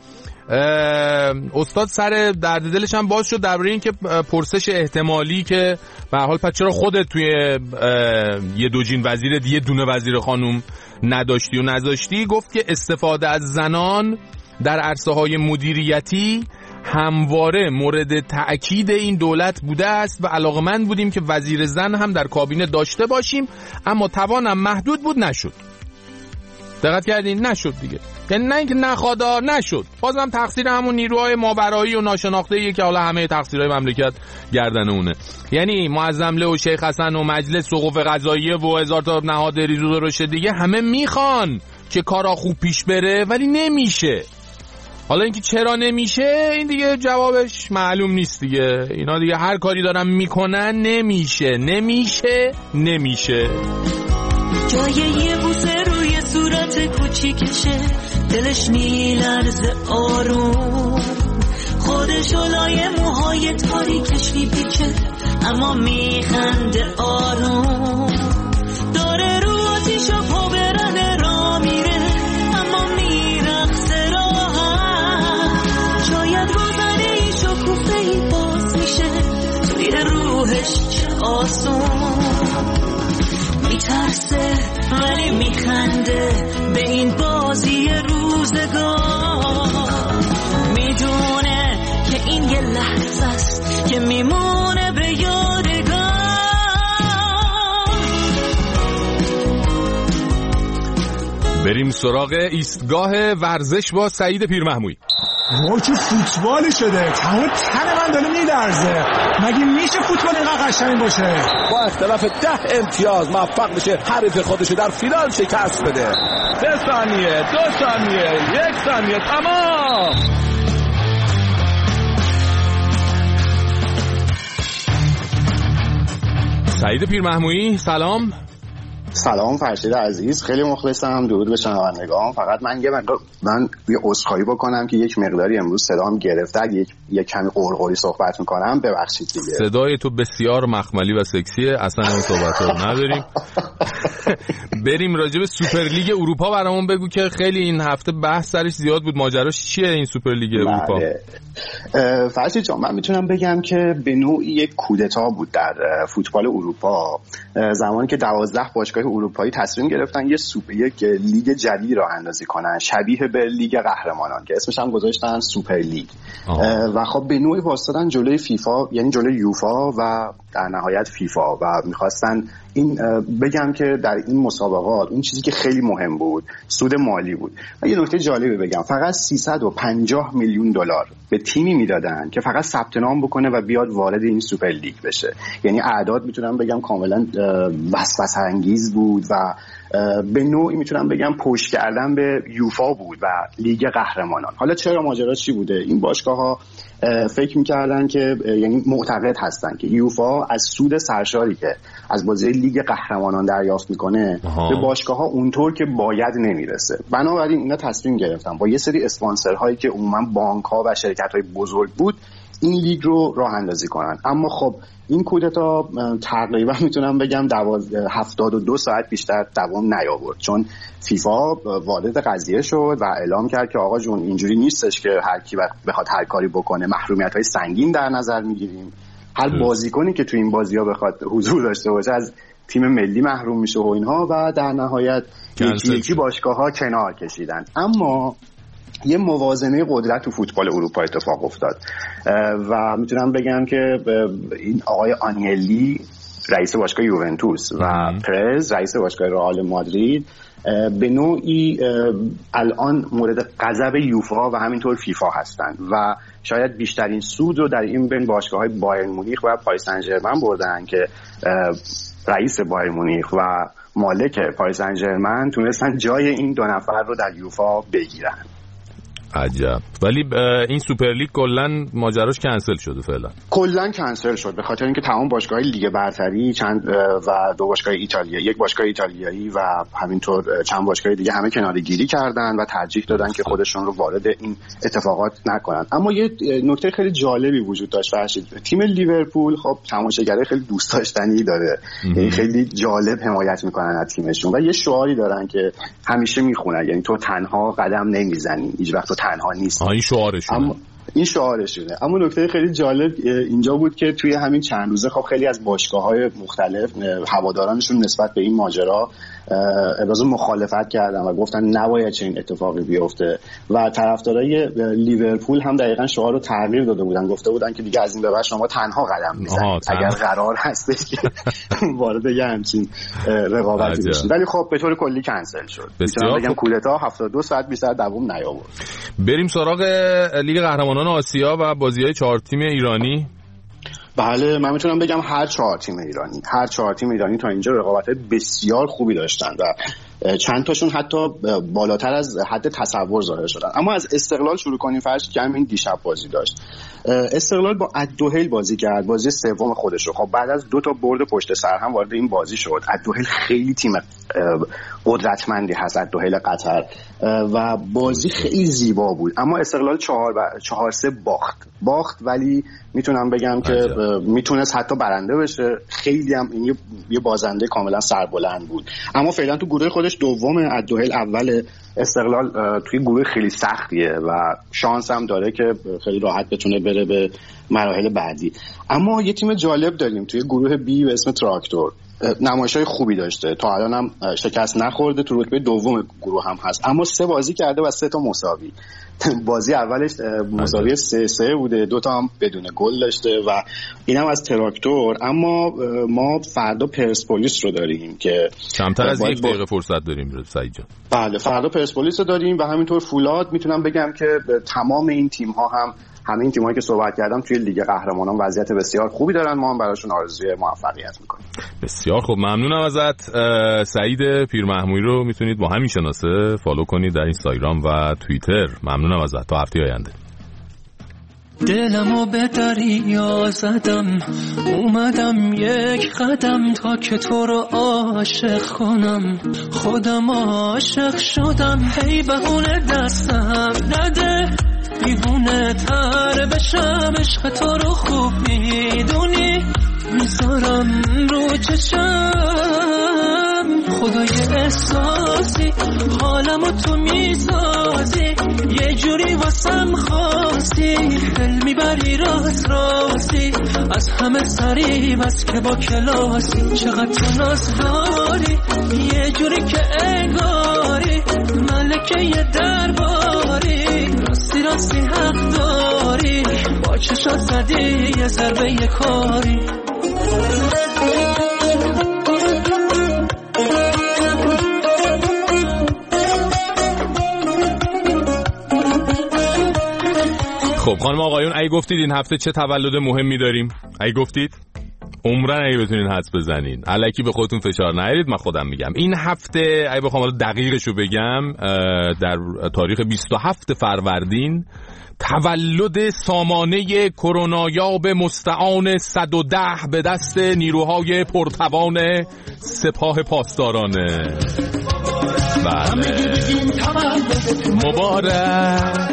استاد سر درد دلش هم باز شد درباره این که پرسش احتمالی که به هر حال پس چرا خودت توی یه دوجین وزیر یه دونه وزیر خانوم نداشتی و نذاشتی. گفت که استفاده از زنان در عرصه‌های مدیریتی همواره مورد تأکید این دولت بوده است و علاقمند بودیم که وزیر زن هم در کابینه داشته باشیم، اما توانم محدود بود، نشد. دقت کردین؟ نشد دیگه. یعنی نه اینکه نخوادا، نشد. بازم تقصیر همون نیروهای ماورایی و ناشناخته‌ایه که حالا همه تقصیرهای مملکت گردن اونه. یعنی معظمله و شیخ حسن و مجلس وقوف قضاییه و هزار تا نهاد ریز و درشت دیگه همه میخوان که کارا خوب پیش بره، ولی نمیشه. حالا اینکه چرا نمیشه، این دیگه جوابش معلوم نیست دیگه. اینا دیگه هر کاری دارن میکنن نمیشه. جای یه بوسه روی صورت کوچیکشه، دلش میلرزه آروم، خودشو لای موهای تاریکش میپیچه، اما میخنده آروم. داره رو آتیشا پا برنه را میره، اما میرقصه راحت. شاید روزنه ای شکوفه ای باز میشه توی روحش، چه آسون. میترسه ولی میخنده به این بازی روزگار. میدونه که این یه لحظه است که میمونه به یادگار. بریم سراغ ایستگاه ورزش با سعید پیرمحمویی. چه فوتبالی شده، تمام تن من داره میلرزه. مگه میشه فوتبال اینقدر قشنگ باشه؟ با اختلاف 10 امتیاز موفق بشه حریف خودشو در فینال شکست بده. 3 ثانیه، 2 ثانیه، 1 ثانیه، تمام. سعید پیرمحمویی سلام. سلام فرشید عزیز، خیلی مخلصم. درود به شنوندگان. فقط من یه عذرخواهی بکنم که یک مقداری امروز صدام گرفته، یک کمی قرقری صحبت میکنم، ببخشید دیگه. صدای تو بسیار مخملی و سکسیه، اصلا اون صحبت رو نداریم. بریم راجع به سوپرلیگ اروپا برامون بگو که خیلی این هفته بحث سرش زیاد بود. ماجراش چیه این سوپرلیگ اروپا؟ فرشید جان، من میتونم بگم که به نوعی یک کودتا بود در فوتبال اروپا، زمانی که 12 باشگاه اروپایی تصمیم گرفتن یک لیگ جدید راه اندازی کنن، شبیه به لیگ قهرمانان که اسمش هم گذاشتن سوپر لیگ. و خب به نوعی واسطن جلوی فیفا، یعنی جلوی یوفا و در نهایت فیفا، و میخواستن این بگم که در این مسابقات اون چیزی که خیلی مهم بود سود مالی بود. و یه نکته جالبی بگم، فقط 350 میلیون دلار به تیمی میدادن که فقط ثبت نام بکنه و بیاد وارد این سوپر لیگ بشه. یعنی اعداد میتونم بگم کاملا وسوسه انگیز بود و به نوعی میتونم بگم پشت کردن به یوفا بود و لیگ قهرمانان. حالا چرا ماجرا چی بوده؟ این باشگاه‌ها فکر میکردن که، یعنی معتقد هستن که یوفا از سود سرشاری که از بازی لیگ قهرمانان دریافت میکنه به باشگاه‌ها اونطور که باید نمیرسه. بنابراین اینا تصمیم گرفتن با یه سری اسپانسرهایی که عموما بانک‌ها و شرکت‌های بزرگ بود این لیگ رو راه اندازی کنن. اما خب این کودتا تقریبا میتونم بگم 72 ساعت بیشتر دوام نیاورد، چون فیفا وارد قضیه شد و اعلام کرد که آقا جون اینجوری نیستش که هر کی بخواد هر کاری بکنه، محرومیت‌های سنگین در نظر میگیریم. هر بازیکنی که تو این بازی‌ها بخواد حضور داشته باشه از تیم ملی محروم میشه و اینها، و در نهایت یکی باشگاه‌ها کنار کشیدن. اما یه موازنه قدرت تو فوتبال اروپا اتفاق افتاد و میتونم بگم که این آقای آنیلی رئیس باشگاه یوونتوس و پرز رئیس باشگاه رئال مادرید به نوعی الان مورد غضب یوفا و همینطور فیفا هستند و شاید بیشترین سود رو در این بین باشگاه‌های بایرن مونیخ و پاریس سن ژرمن بردن که رئیس بایرن مونیخ و مالک پاریس سن ژرمن تونستن جای این دو نفر رو در یوفا بگیرن. عجب. ولی این سوپرلیگ کلا ماجراش کنسل شده فعلا. کلا کنسل شد به خاطر اینکه تمام باشگاه‌های لیگ برتری و 2 باشگاه ایتالیا، 1 باشگاه ایتالیایی و همینطور چند باشگاه دیگه همه کناره‌گیری کردن و ترجیح دادن که خودشون رو وارد این اتفاقات نکنن. اما یه نکته خیلی جالبی وجود داشت فرشید. تیم لیورپول خب تماشاگرای خیلی دوست داشتنی داره، یعنی خیلی جالب حمایت میکنن از تیمشون و یه شعاری دارن که همیشه میخونن، یعنی تو تنها قدم نمیزنی، هیچ وقت تنها نیست. این شعارشون. این شعارشونه. اما نکته خیلی جالب اینجا بود که توی همین چند روزه خب خیلی از باشگاه‌های مختلف هوادارانشون نسبت به این ماجرا ابراز مخالفت کردن و گفتن نباید چنین اتفاقی بیفته و طرفدارای لیورپول هم دقیقاً شعار رو تغییر داده بودن، گفته بودن که دیگه از این به بعد شما تنها قدم میزنید اگر قرار هستش که وارد یه همچین رقابتی بشید. ولی خب به طور کلی کنسل شد. میتونم بگم کودتا 72 ساعت بیشتر دوام نیاورد. بریم سراغ لیگ قهرمانان آسیا و بازی‌های 4 تیم ایرانی. بله، من میتونم بگم هر 4 تیم ایرانی تا اینجا رقابت بسیار خوبی داشتن و چند تاشون حتی بالاتر از حد تصور ظاهر شدن. اما از استقلال شروع کنیم. فرض کنیم این دیشب بازی داشت. استقلال با الدوحیل بازی کرد، بازی سوم خودش رو. خب بعد از 2 تا برد پشت سر هم وارد این بازی شد. الدوحیل خیلی تیم قدرتمندی هست، الدوحیل قطر، و بازی خیلی زیبا بود. اما استقلال 4-3 باخت ولی میتونم بگم که میتونست حتی برنده بشه. خیلی هم این یه بازنده کاملا سربلند بود. اما فعلا تو گروه خودش دوم، الدوحیل اول، استقلال توی گروه خیلی سختیه و شانس هم داره که خیلی راحت بتونه بره به مراحل بعدی. اما یه تیم جالب داریم توی گروه بی به اسم تراکتور. نمایش‌های خوبی داشته، تا الان هم شکست نخورده، تو رتبه دوم گروه هم هست، اما 3 بازی کرده و 3 تا مساوی. بازی اولش مساوی 3-3 بوده، 2 تا هم بدون گل داشته و اینم از تراکتور. اما ما فردا پرسپولیس رو داریم که کمتر از 1 دقیقه فرصت داریم سعید جان. بله، فردا پرسپولیس رو داریم و همینطور فولاد. میتونم بگم که تمام این تیم‌ها هم همه این تیمایی که صحبت کردم توی لیگ قهرمانان وضعیت بسیار خوبی دارن. ما هم براشون آرزوی موفقیت میکنیم. بسیار خوب، ممنونم ازت. سعید پیرمحمودی رو میتونید با همین شناسه فالو کنید در اینستاگرام و توییتر. ممنونم ازت، تا هفته آینده. دلمو به دریا زدم، اومدم 1 قدم تا که تو رو عاشق کنم. خودم عاشق شدم، هی بهونه دستم نده، دیوونه تر بشم. عشق تو رو خوب میدونی، میذارم رو چشم. خدای احساسی حالمو تو میسازی، یه جوری واسم خاصی، دل میبری راستی از همه سری، بس که با کلاسی. چقدر تو ناز داری، یه جوری که انگاری ملکه یه درباری. راستی حق داری، با چشات زدی یه ضربه یه کاری. خب خانم آقایون، اگه گفتید این هفته چه تولد مهمی داریم، اگه گفتید عمرن اگه بتونین حدس بزنین، الکی به خودتون فشار نیارید، من خودم میگم. این هفته اگه بخوام حالا دقیقشو بگم، در تاریخ 27 فروردین تولد سامانه کرونایاب مستعان 110 به دست نیروهای پرتوان سپاه پاسدارانه. بله، مبارک.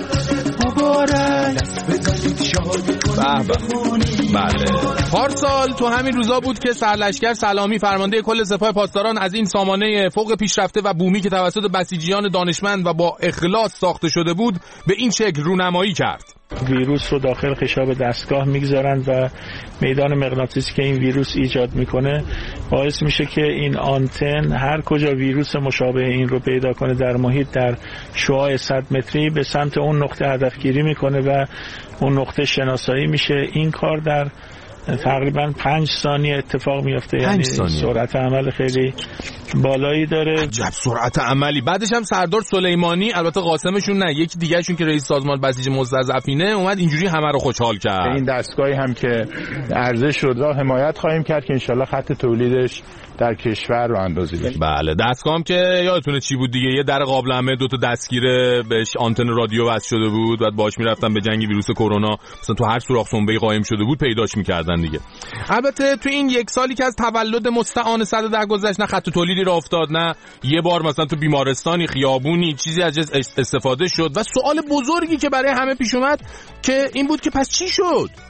بله، پارسال تو همین روزا بود که سرلشکر سلامی فرمانده کل سپاه پاسداران از این سامانه فوق پیشرفته و بومی که توسط بسیجیان دانشمند و با اخلاص ساخته شده بود به این شکل رونمایی کرد. ویروس رو داخل خشاب دستگاه میگذارن و میدان مغناطیسی که این ویروس ایجاد میکنه باعث میشه که این آنتن هر کجا ویروس مشابه این رو پیدا کنه در محیط، در شعاع 100 متری به سمت اون نقطه هدفگیری میکنه و اون نقطه شناسایی میشه. این کار در تقریبا 5 ثانیه اتفاق میفته، یعنی سرعت عمل خیلی بالایی داره. عجب سرعت عملی. بعدش هم سردار سلیمانی، البته قاسمشون نه، یکی دیگه شون که رئیس سازمان بسیج مستضعفینه، اومد اینجوری همه رو خوشحال کرد. این دستگاهی هم که ارزش شد را حمایت خواهیم کرد که انشالله خط تولیدش در کشور رو اندازی بشه. بله، دستگاه هم که یادتونه چی بود دیگه، یه در قابلمه 2 تا دستگیره بهش آنتن رادیو وصل شده بود، بعد باهاش میرفتن به جنگ ویروس کرونا، مثلا تو هر سوراخ سنبه‌ای قایم شده بود پیداش می‌کردن دیگه. البته تو این 1 سالی که از تولد مستعان 110 گذشت، نه خط تولیدی را افتاد، نه یه بار مثلا تو بیمارستانی، خیابونی چیزی از استفاده شد و سوال بزرگی که برای همه پیش اومد که این بود که پس چی شد؟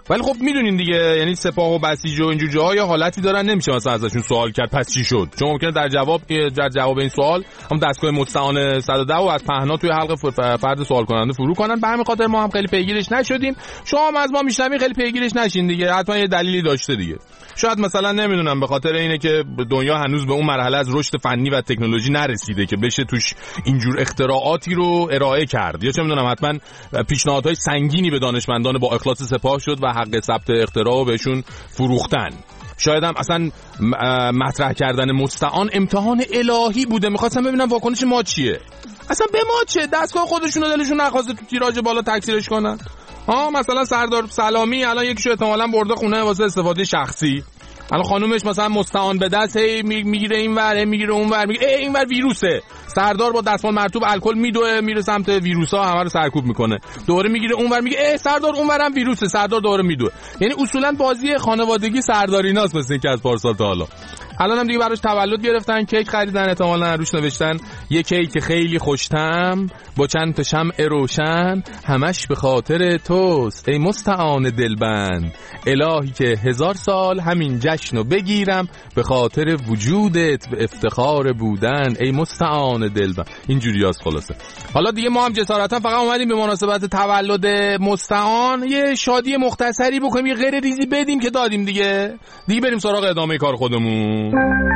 ولی خب میدونین دیگه، یعنی سپاه و بسیج و اینجور جاها یا حالتی دارن نمیشه مثلا ازشون سوال کرد پس چی شد. چون ممکنه در جواب این سوال هم دستگاه مستعان 110 و از پهنا توی حلقه فرد سوال کننده فرو کنن. به همین خاطر ما هم خیلی پیگیرش نشدیم. شما هم از ما میشنوین خیلی پیگیرش نشین دیگه، حتما یه دلیلی داشته دیگه. شاید مثلا نمیدونم به خاطر اینه که دنیا هنوز به اون مرحله از رشد فنی و تکنولوژی نرسیده که بشه توش اینجور اختراعاتی رو ارائه کرد، یا چه میدونم حتما پیشنهادهای سنگینی به دانشمندان با اخلاص سپاه شد و حق ثبت اختراع رو بهشون فروختن. شاید هم اصلا مطرح کردن مستعان امتحان الهی بوده، میخواستم ببینم واکنش ما چیه. اصلا به ما چه؟ دستگاه خودشون رو دلشون نخواسته تو تیراژ بالا تکثیرش کنن. مثلا سردار سلامی الان یکیشو احتمالاً برده خونه واسه استفاده شخصی، الان خانومش مثلا مستعان به دست میگیره اینور میگیره اونور، میگه اینور ویروسه، سردار با دستمال مرطوب الکل میدوه میره سمت ویروسا همه رو سرکوب میکنه، دوباره میگیره اونور میگه سردار اونورم ویروسه، سردار دوباره میدوه. یعنی اصولا بازی خانوادگی سرداریناست مثل اینکه از پارسال تا حالا. الان هم دیگه براش تولد گرفتن، کیک خریدن، احتمالاً روش نوشتن یه کیک خیلی خوش‌طعم با چند تا شمع روشن، همش به خاطر توست ای مستعان دلبند، الهی که 1000 سال همین جشنو بگیرم به خاطر وجودت به افتخار بودن ای مستعان دلبند. اینجوری هست خلاصه. حالا دیگه ما هم جسارتا فقط اومدیم به مناسبت تولد مستعان یه شادی مختصری بکنیم، یه غیر ریزی بدیم که دادیم دیگه بریم سراغ ادامه کار خودمون.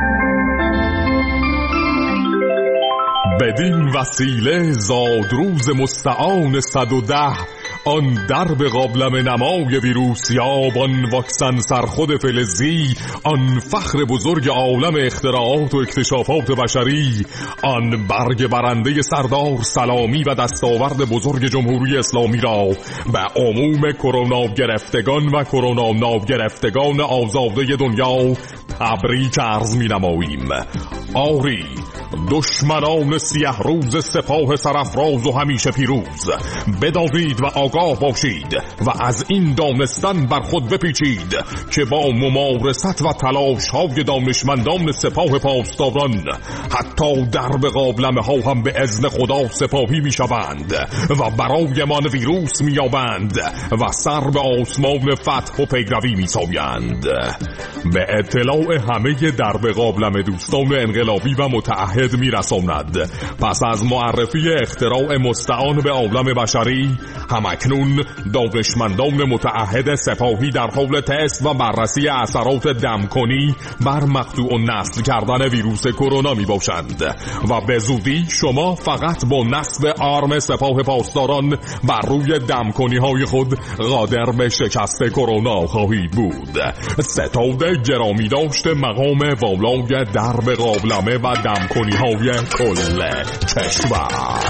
بدین وسیله زادروز مستعان 110 آن درب قابلمه نمای ویروسیاب، آن واکسن سرخود فلزی، آن فخر بزرگ عالم اختراعات و اکتشافات بشری، آن برگ برنده سردار سلامی و دستاورد بزرگ جمهوری اسلامی را به عموم کرونا گرفتگان و کرونا ناگرفتگان آزاده دنیا تبریک عرض می نماییم. آری دشمنان سیه روز سپاه سرافراز و همیشه پیروز، بدانید و آگاه باشید و از این دانستن بر خود بپیچید که با ممارست و تلاش های دانشمندان سپاه پاسداران حتی درب قابلمه ها هم به اذن خدا سپاهی می شوند و برای من ویروس می یابند و سر به آسمان فتح و پیروی می سایند. به اطلاع همه درب قابلمه دوستان انقلابی و متعهد می رساند. پس از معرفی اختراع مستعان به عالم بشری، همکنون دانشمندان متعهد سپاهی در حال تست و بررسی اثرات دمکنی بر مقطوع نسل کردن ویروس کرونا می باشند و به زودی شما فقط با نصب آرم سپاه پاسداران بر روی دمکنی های خود قادر به شکست کرونا خواهید بود. ستاد گرامی داشته مقام والای درب قابلمه و دمکنی های کل کشور.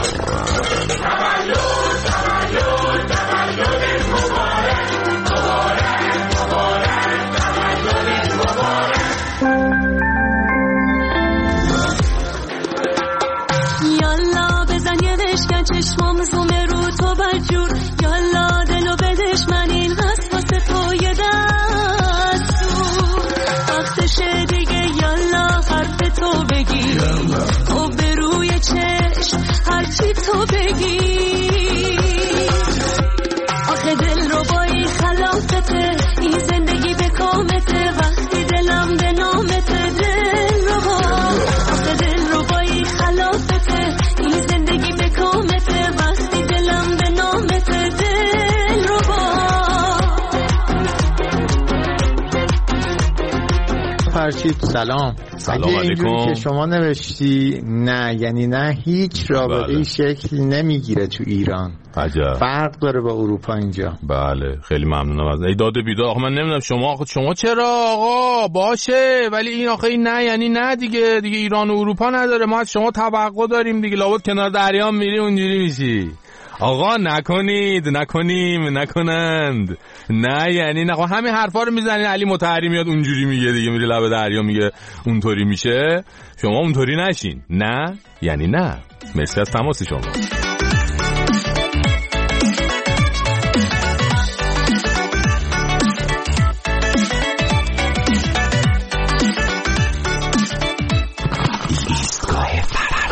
یالا بزن یه بشکن چشمام زومه رو تو بجور، یالا دلو بدش من این قصد واسه تو یه دستور، وقتشه دیگه یالا حرف تو بگی، تو به روی چشم هرچی تو بگی، آخه دل رو بایی خلافته این زندگی به کامته، وقتی دلم به نامته دل رو با، آخه دل رو بایی خلافته این زندگی به کامته، وقتی دلم به نامته دل رو با. فرشید سلام. سلام علیکم. که شما نوشتی نه، یعنی نه هیچ رابطه شکل نمیگیره تو ایران. عجب. فرق داره با اروپا اینجا. بله خیلی ممنونم از ای داد بیداد. آخه من نمیدونم شما چرا آقا باشه، ولی این آخه این نه یعنی نه دیگه ایران و اروپا نداره. ما از شما توقع داریم دیگه، لابد کنار دریا میری اونجوری میشی. آقا نکنند نه یعنی نه. همین حرفا رو میزنین علی مطهری میاد اونجوری میگه دیگه، میره لب دریا میگه اونطوری میشه. شما اونطوری نشین. نه یعنی نه. مرسی از تماس شما.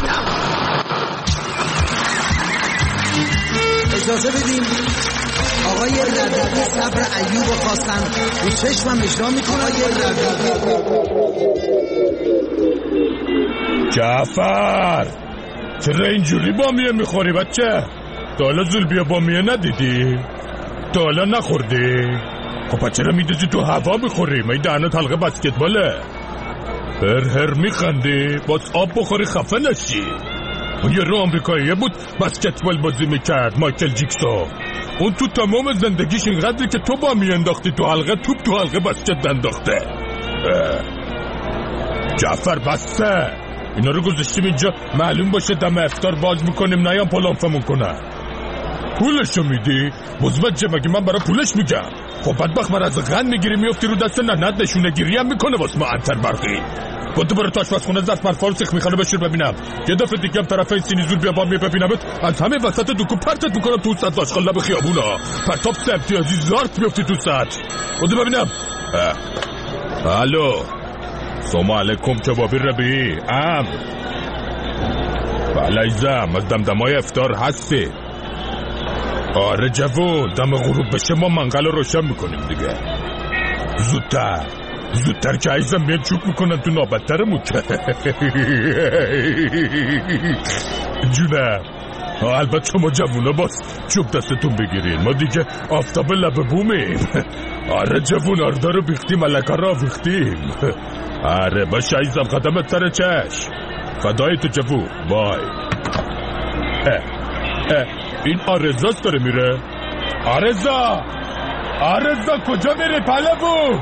اجازه بدیم آقای ربیعی صبر ایوب رو خواستن رو چشمم اجرا میکنه. آقای جعفر چرا اینجوری بامیه میخوری بچه؟ تا حالا زولبیا بامیه ندیدی؟ تا حالا نخوردی؟ خب چرا میدوزی تو هوا میخوری؟ من دهنت حلقه بسکتباله. هر میخندی باز آب بخوری خفه نشی. اون یه رو آمریکاییه بود بسکتبال بازی میکرد، مایکل جیکسون. اون تو تمام زندگیش اینقدری که تو با میانداختی تو حلقه توپ تو حلقه بسکت انداخته. جعفر بسته اینا رو گذاشتیم اینجا معلوم باشه دم افطار باز میکنیم نیام پلانفمون کنن. پولشو میدی؟ مزمجه مگه من برای پولش میگم؟ خب بدبخت من از غن میگیری میفتی رو دست ننت نشونه گیری هم میکنه واسه ما انتر برقی. تو برو تاشپزخونه ظرف مرفا رو سیخ میخوانه بشیر ببینم. یه دفعه دیگه هم طرف این سینی زور بیا بام ببینمت از همه وسط دوکو پرتت میکنم تو سطح آشغال لب خیابونا. پرتاب سه امتیازی زارت میفتی تو سطح. بودو ببینم. الو سلام علیکم کبابی ربیعی. بله ایزم از دمدمای افطار هستی؟ آره جوون دم غروب بشه ما منقل رو روشن میکنیم دیگه. زودتر که عیزم بیان چوب میکنن تو نابدترمون. جونم البته شما جوونا باز چوب دستتون بگیرین، ما دیگه آفتاب لب بومیم. آره جوون آردا رو بیختیم ملکا رو بیختیم. آره باشه عیزم قدمت سر چشم. فدای تو جوون بای. این آرزاست داره میره. آرزا کجا میری پلبو؟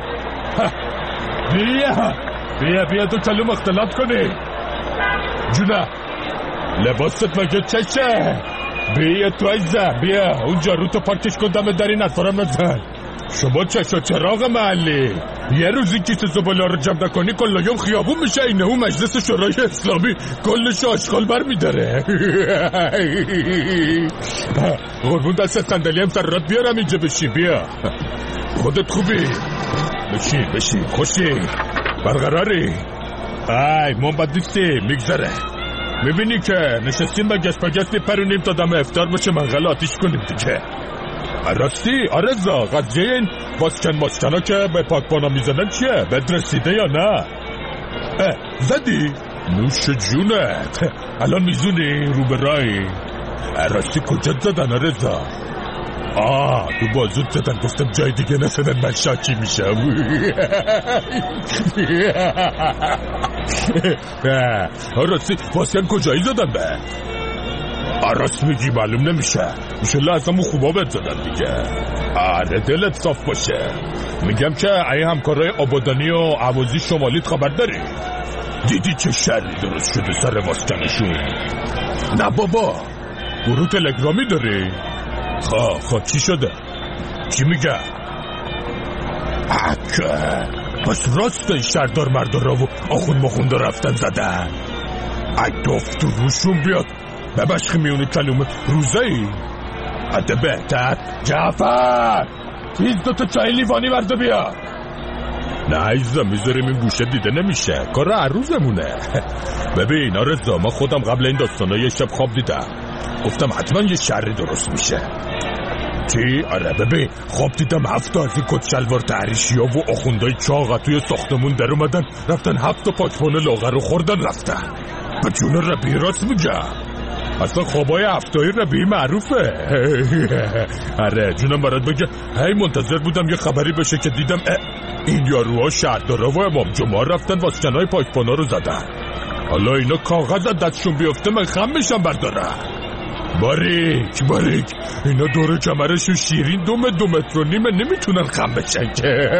بیا تو کلوم اختلاط کنی. جونه لباست مگه چشه؟ بیا تو عزیزم بیا اونجا رو تو پارکش کن دم در این اطفارم نزن. شما چشا چراغ محلی یه روزی کیسه زباله رو جمع نکنی کل یوم خیابون میشه. اینه اون مجلس شورای اسلامی کلش آشغال بر میداره. قربون دست صندلی هم سر رات بیارم اینجا بشی. بیا خودت خوبی؟ بشی خوشی برقراری؟ ای من بد نیستی میگذره. میبینی که نشستیم بگست پرونیم تا دم افطار باشه منقل آتیش کنیم دیگه. راستی آرزا قضیه این ماسکن که به پاکبانا میزنن چیه؟ بد رسیده یا نه؟ زدی؟ نوش جونت. الان میزونی رو به رای. راستی کجا زدن آرزا؟ تو بازود زدن. گفتم جای دیگه نزدن من شاکی میشم. راستی ماسکن کجایی زدن به؟ راست میگی معلوم نمیشه. انشالله از همون خوبا بهت زدن دیگه. آره دلت صاف باشه. میگم که ای همکارای آبادانی و عوازی شمالیت خبر داری؟ دیدی چه شری درست شده سر واسکنشون؟ نه بابا گروه تلگرامی داری؟ خواه چی شده؟ چی میگه؟ پس راست این شهردار مردارا و آخون مخونده رفتن زدن. دفت تو روشون بیاد ببشخی میونه کلومه روزه ای. حتی بهتر جعفر تیز دوتا چای لیوانی برده بیا. نه ایزا میذاریم این گوشه دیده نمیشه. کار عروضمونه. ببین آرزا ما خودم قبل این داستانا یه شب خواب دیدم. گفتم حتما یه شری درست میشه. چی؟ آره ببین خواب دیدم 7 از این کت شلوار تحریشی ها و آخوندای چاقا توی ساختمون در اومدن رفتن 7 پاکبان لاغر رو خوردن رفتن. به جون ربیعی راست میگم. اصلا خوابای هفتایی ربیعی معروفه. آره جونم برات بگه هی منتظر بودم یه خبری بشه که دیدم این یاروها شهردارا و امام جمعه رفتن واسکنای پاکبانا رو زدن. حالا اینا کاغذ از دستشون بیفته من خم میشم بردارم. باریک اینا دور کمرشون شیرین 2 متر و نیم نمیتونن خم بشن که.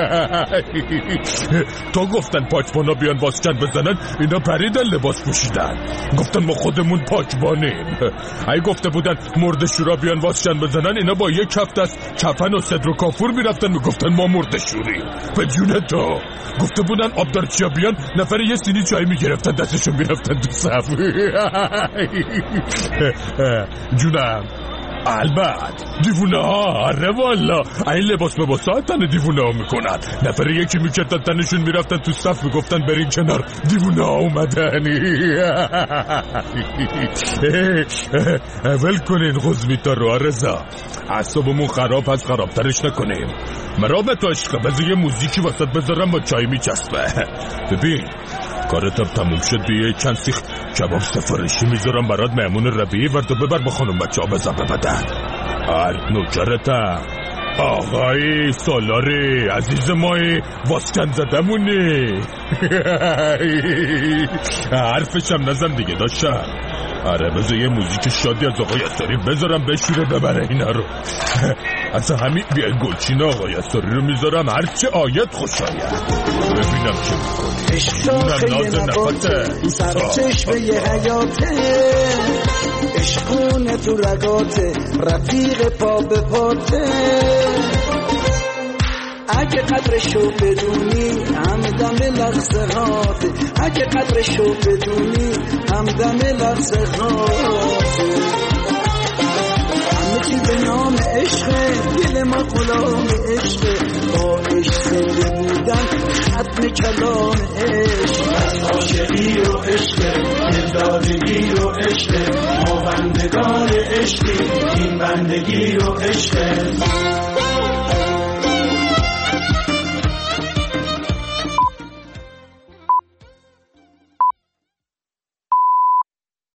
تا گفتن پاکبانا بیان واسکن بزنن اینا پریدن لباس پوشیدن. گفتن ما خودمون پاکبانیم. ای گفته بودن مرد شورا بیان واسکن بزنن اینا با یک کفت از کفن و صدر و کافور میرفتن میگفتن ما مرد شوریم. به جون تو گفته بودن آبدارچیا بیان نفر یه سینی چای میگرفتن دستشون میرفتن تو صف. جونم البته دیوونه ها. آره والا این لباس ها تن دیوونه ها میکنن. نفر یکی میکردن تنشون میرفتن تو صف میگفتن برین کنار دیوونه ها اومدن. اول کنین غزمیتا رو رضا، اعصابمون خراب هست، خرابترش نکنیم. مرامت عشقه، بذار یه موزیکی واسط بذارم با چای میچسبه. ببین کارتم تموم شد، بیه چند سیخ کباب سفارشی میذارم برات مهمون ربیعی ورد و ببر با خانم بچه ها بزن ببدن. نوکرتم آقای سالاری عزیز مایی واسکن زدمونی. حرفشم نزن دیگه داشتم. آره بذار یه موزیک شادی از آقای استاری بذارم بشوره ببره اینا رو. اصلا همین بیا گلچین آقای استاری رو میذارم هرچه آیت خوش آید. ببینم چه میکنی. اشتاقه نباته سرچشمه یه حیاته، عشقونه تو رگاته رفیق پا به پاته. اگه قدرشو بدونی همدم لحظه هاته، اگه قدرشو بدونی همدم لحظه هاته. همه چی به نام عشقه، دل ما غلام عشقه، با عشق زنده بودن ختم کلام عشق. عاشقی و عشقه، دلدادگی و عشقه، ما بندگان عشقی، این بندگی و عشقه.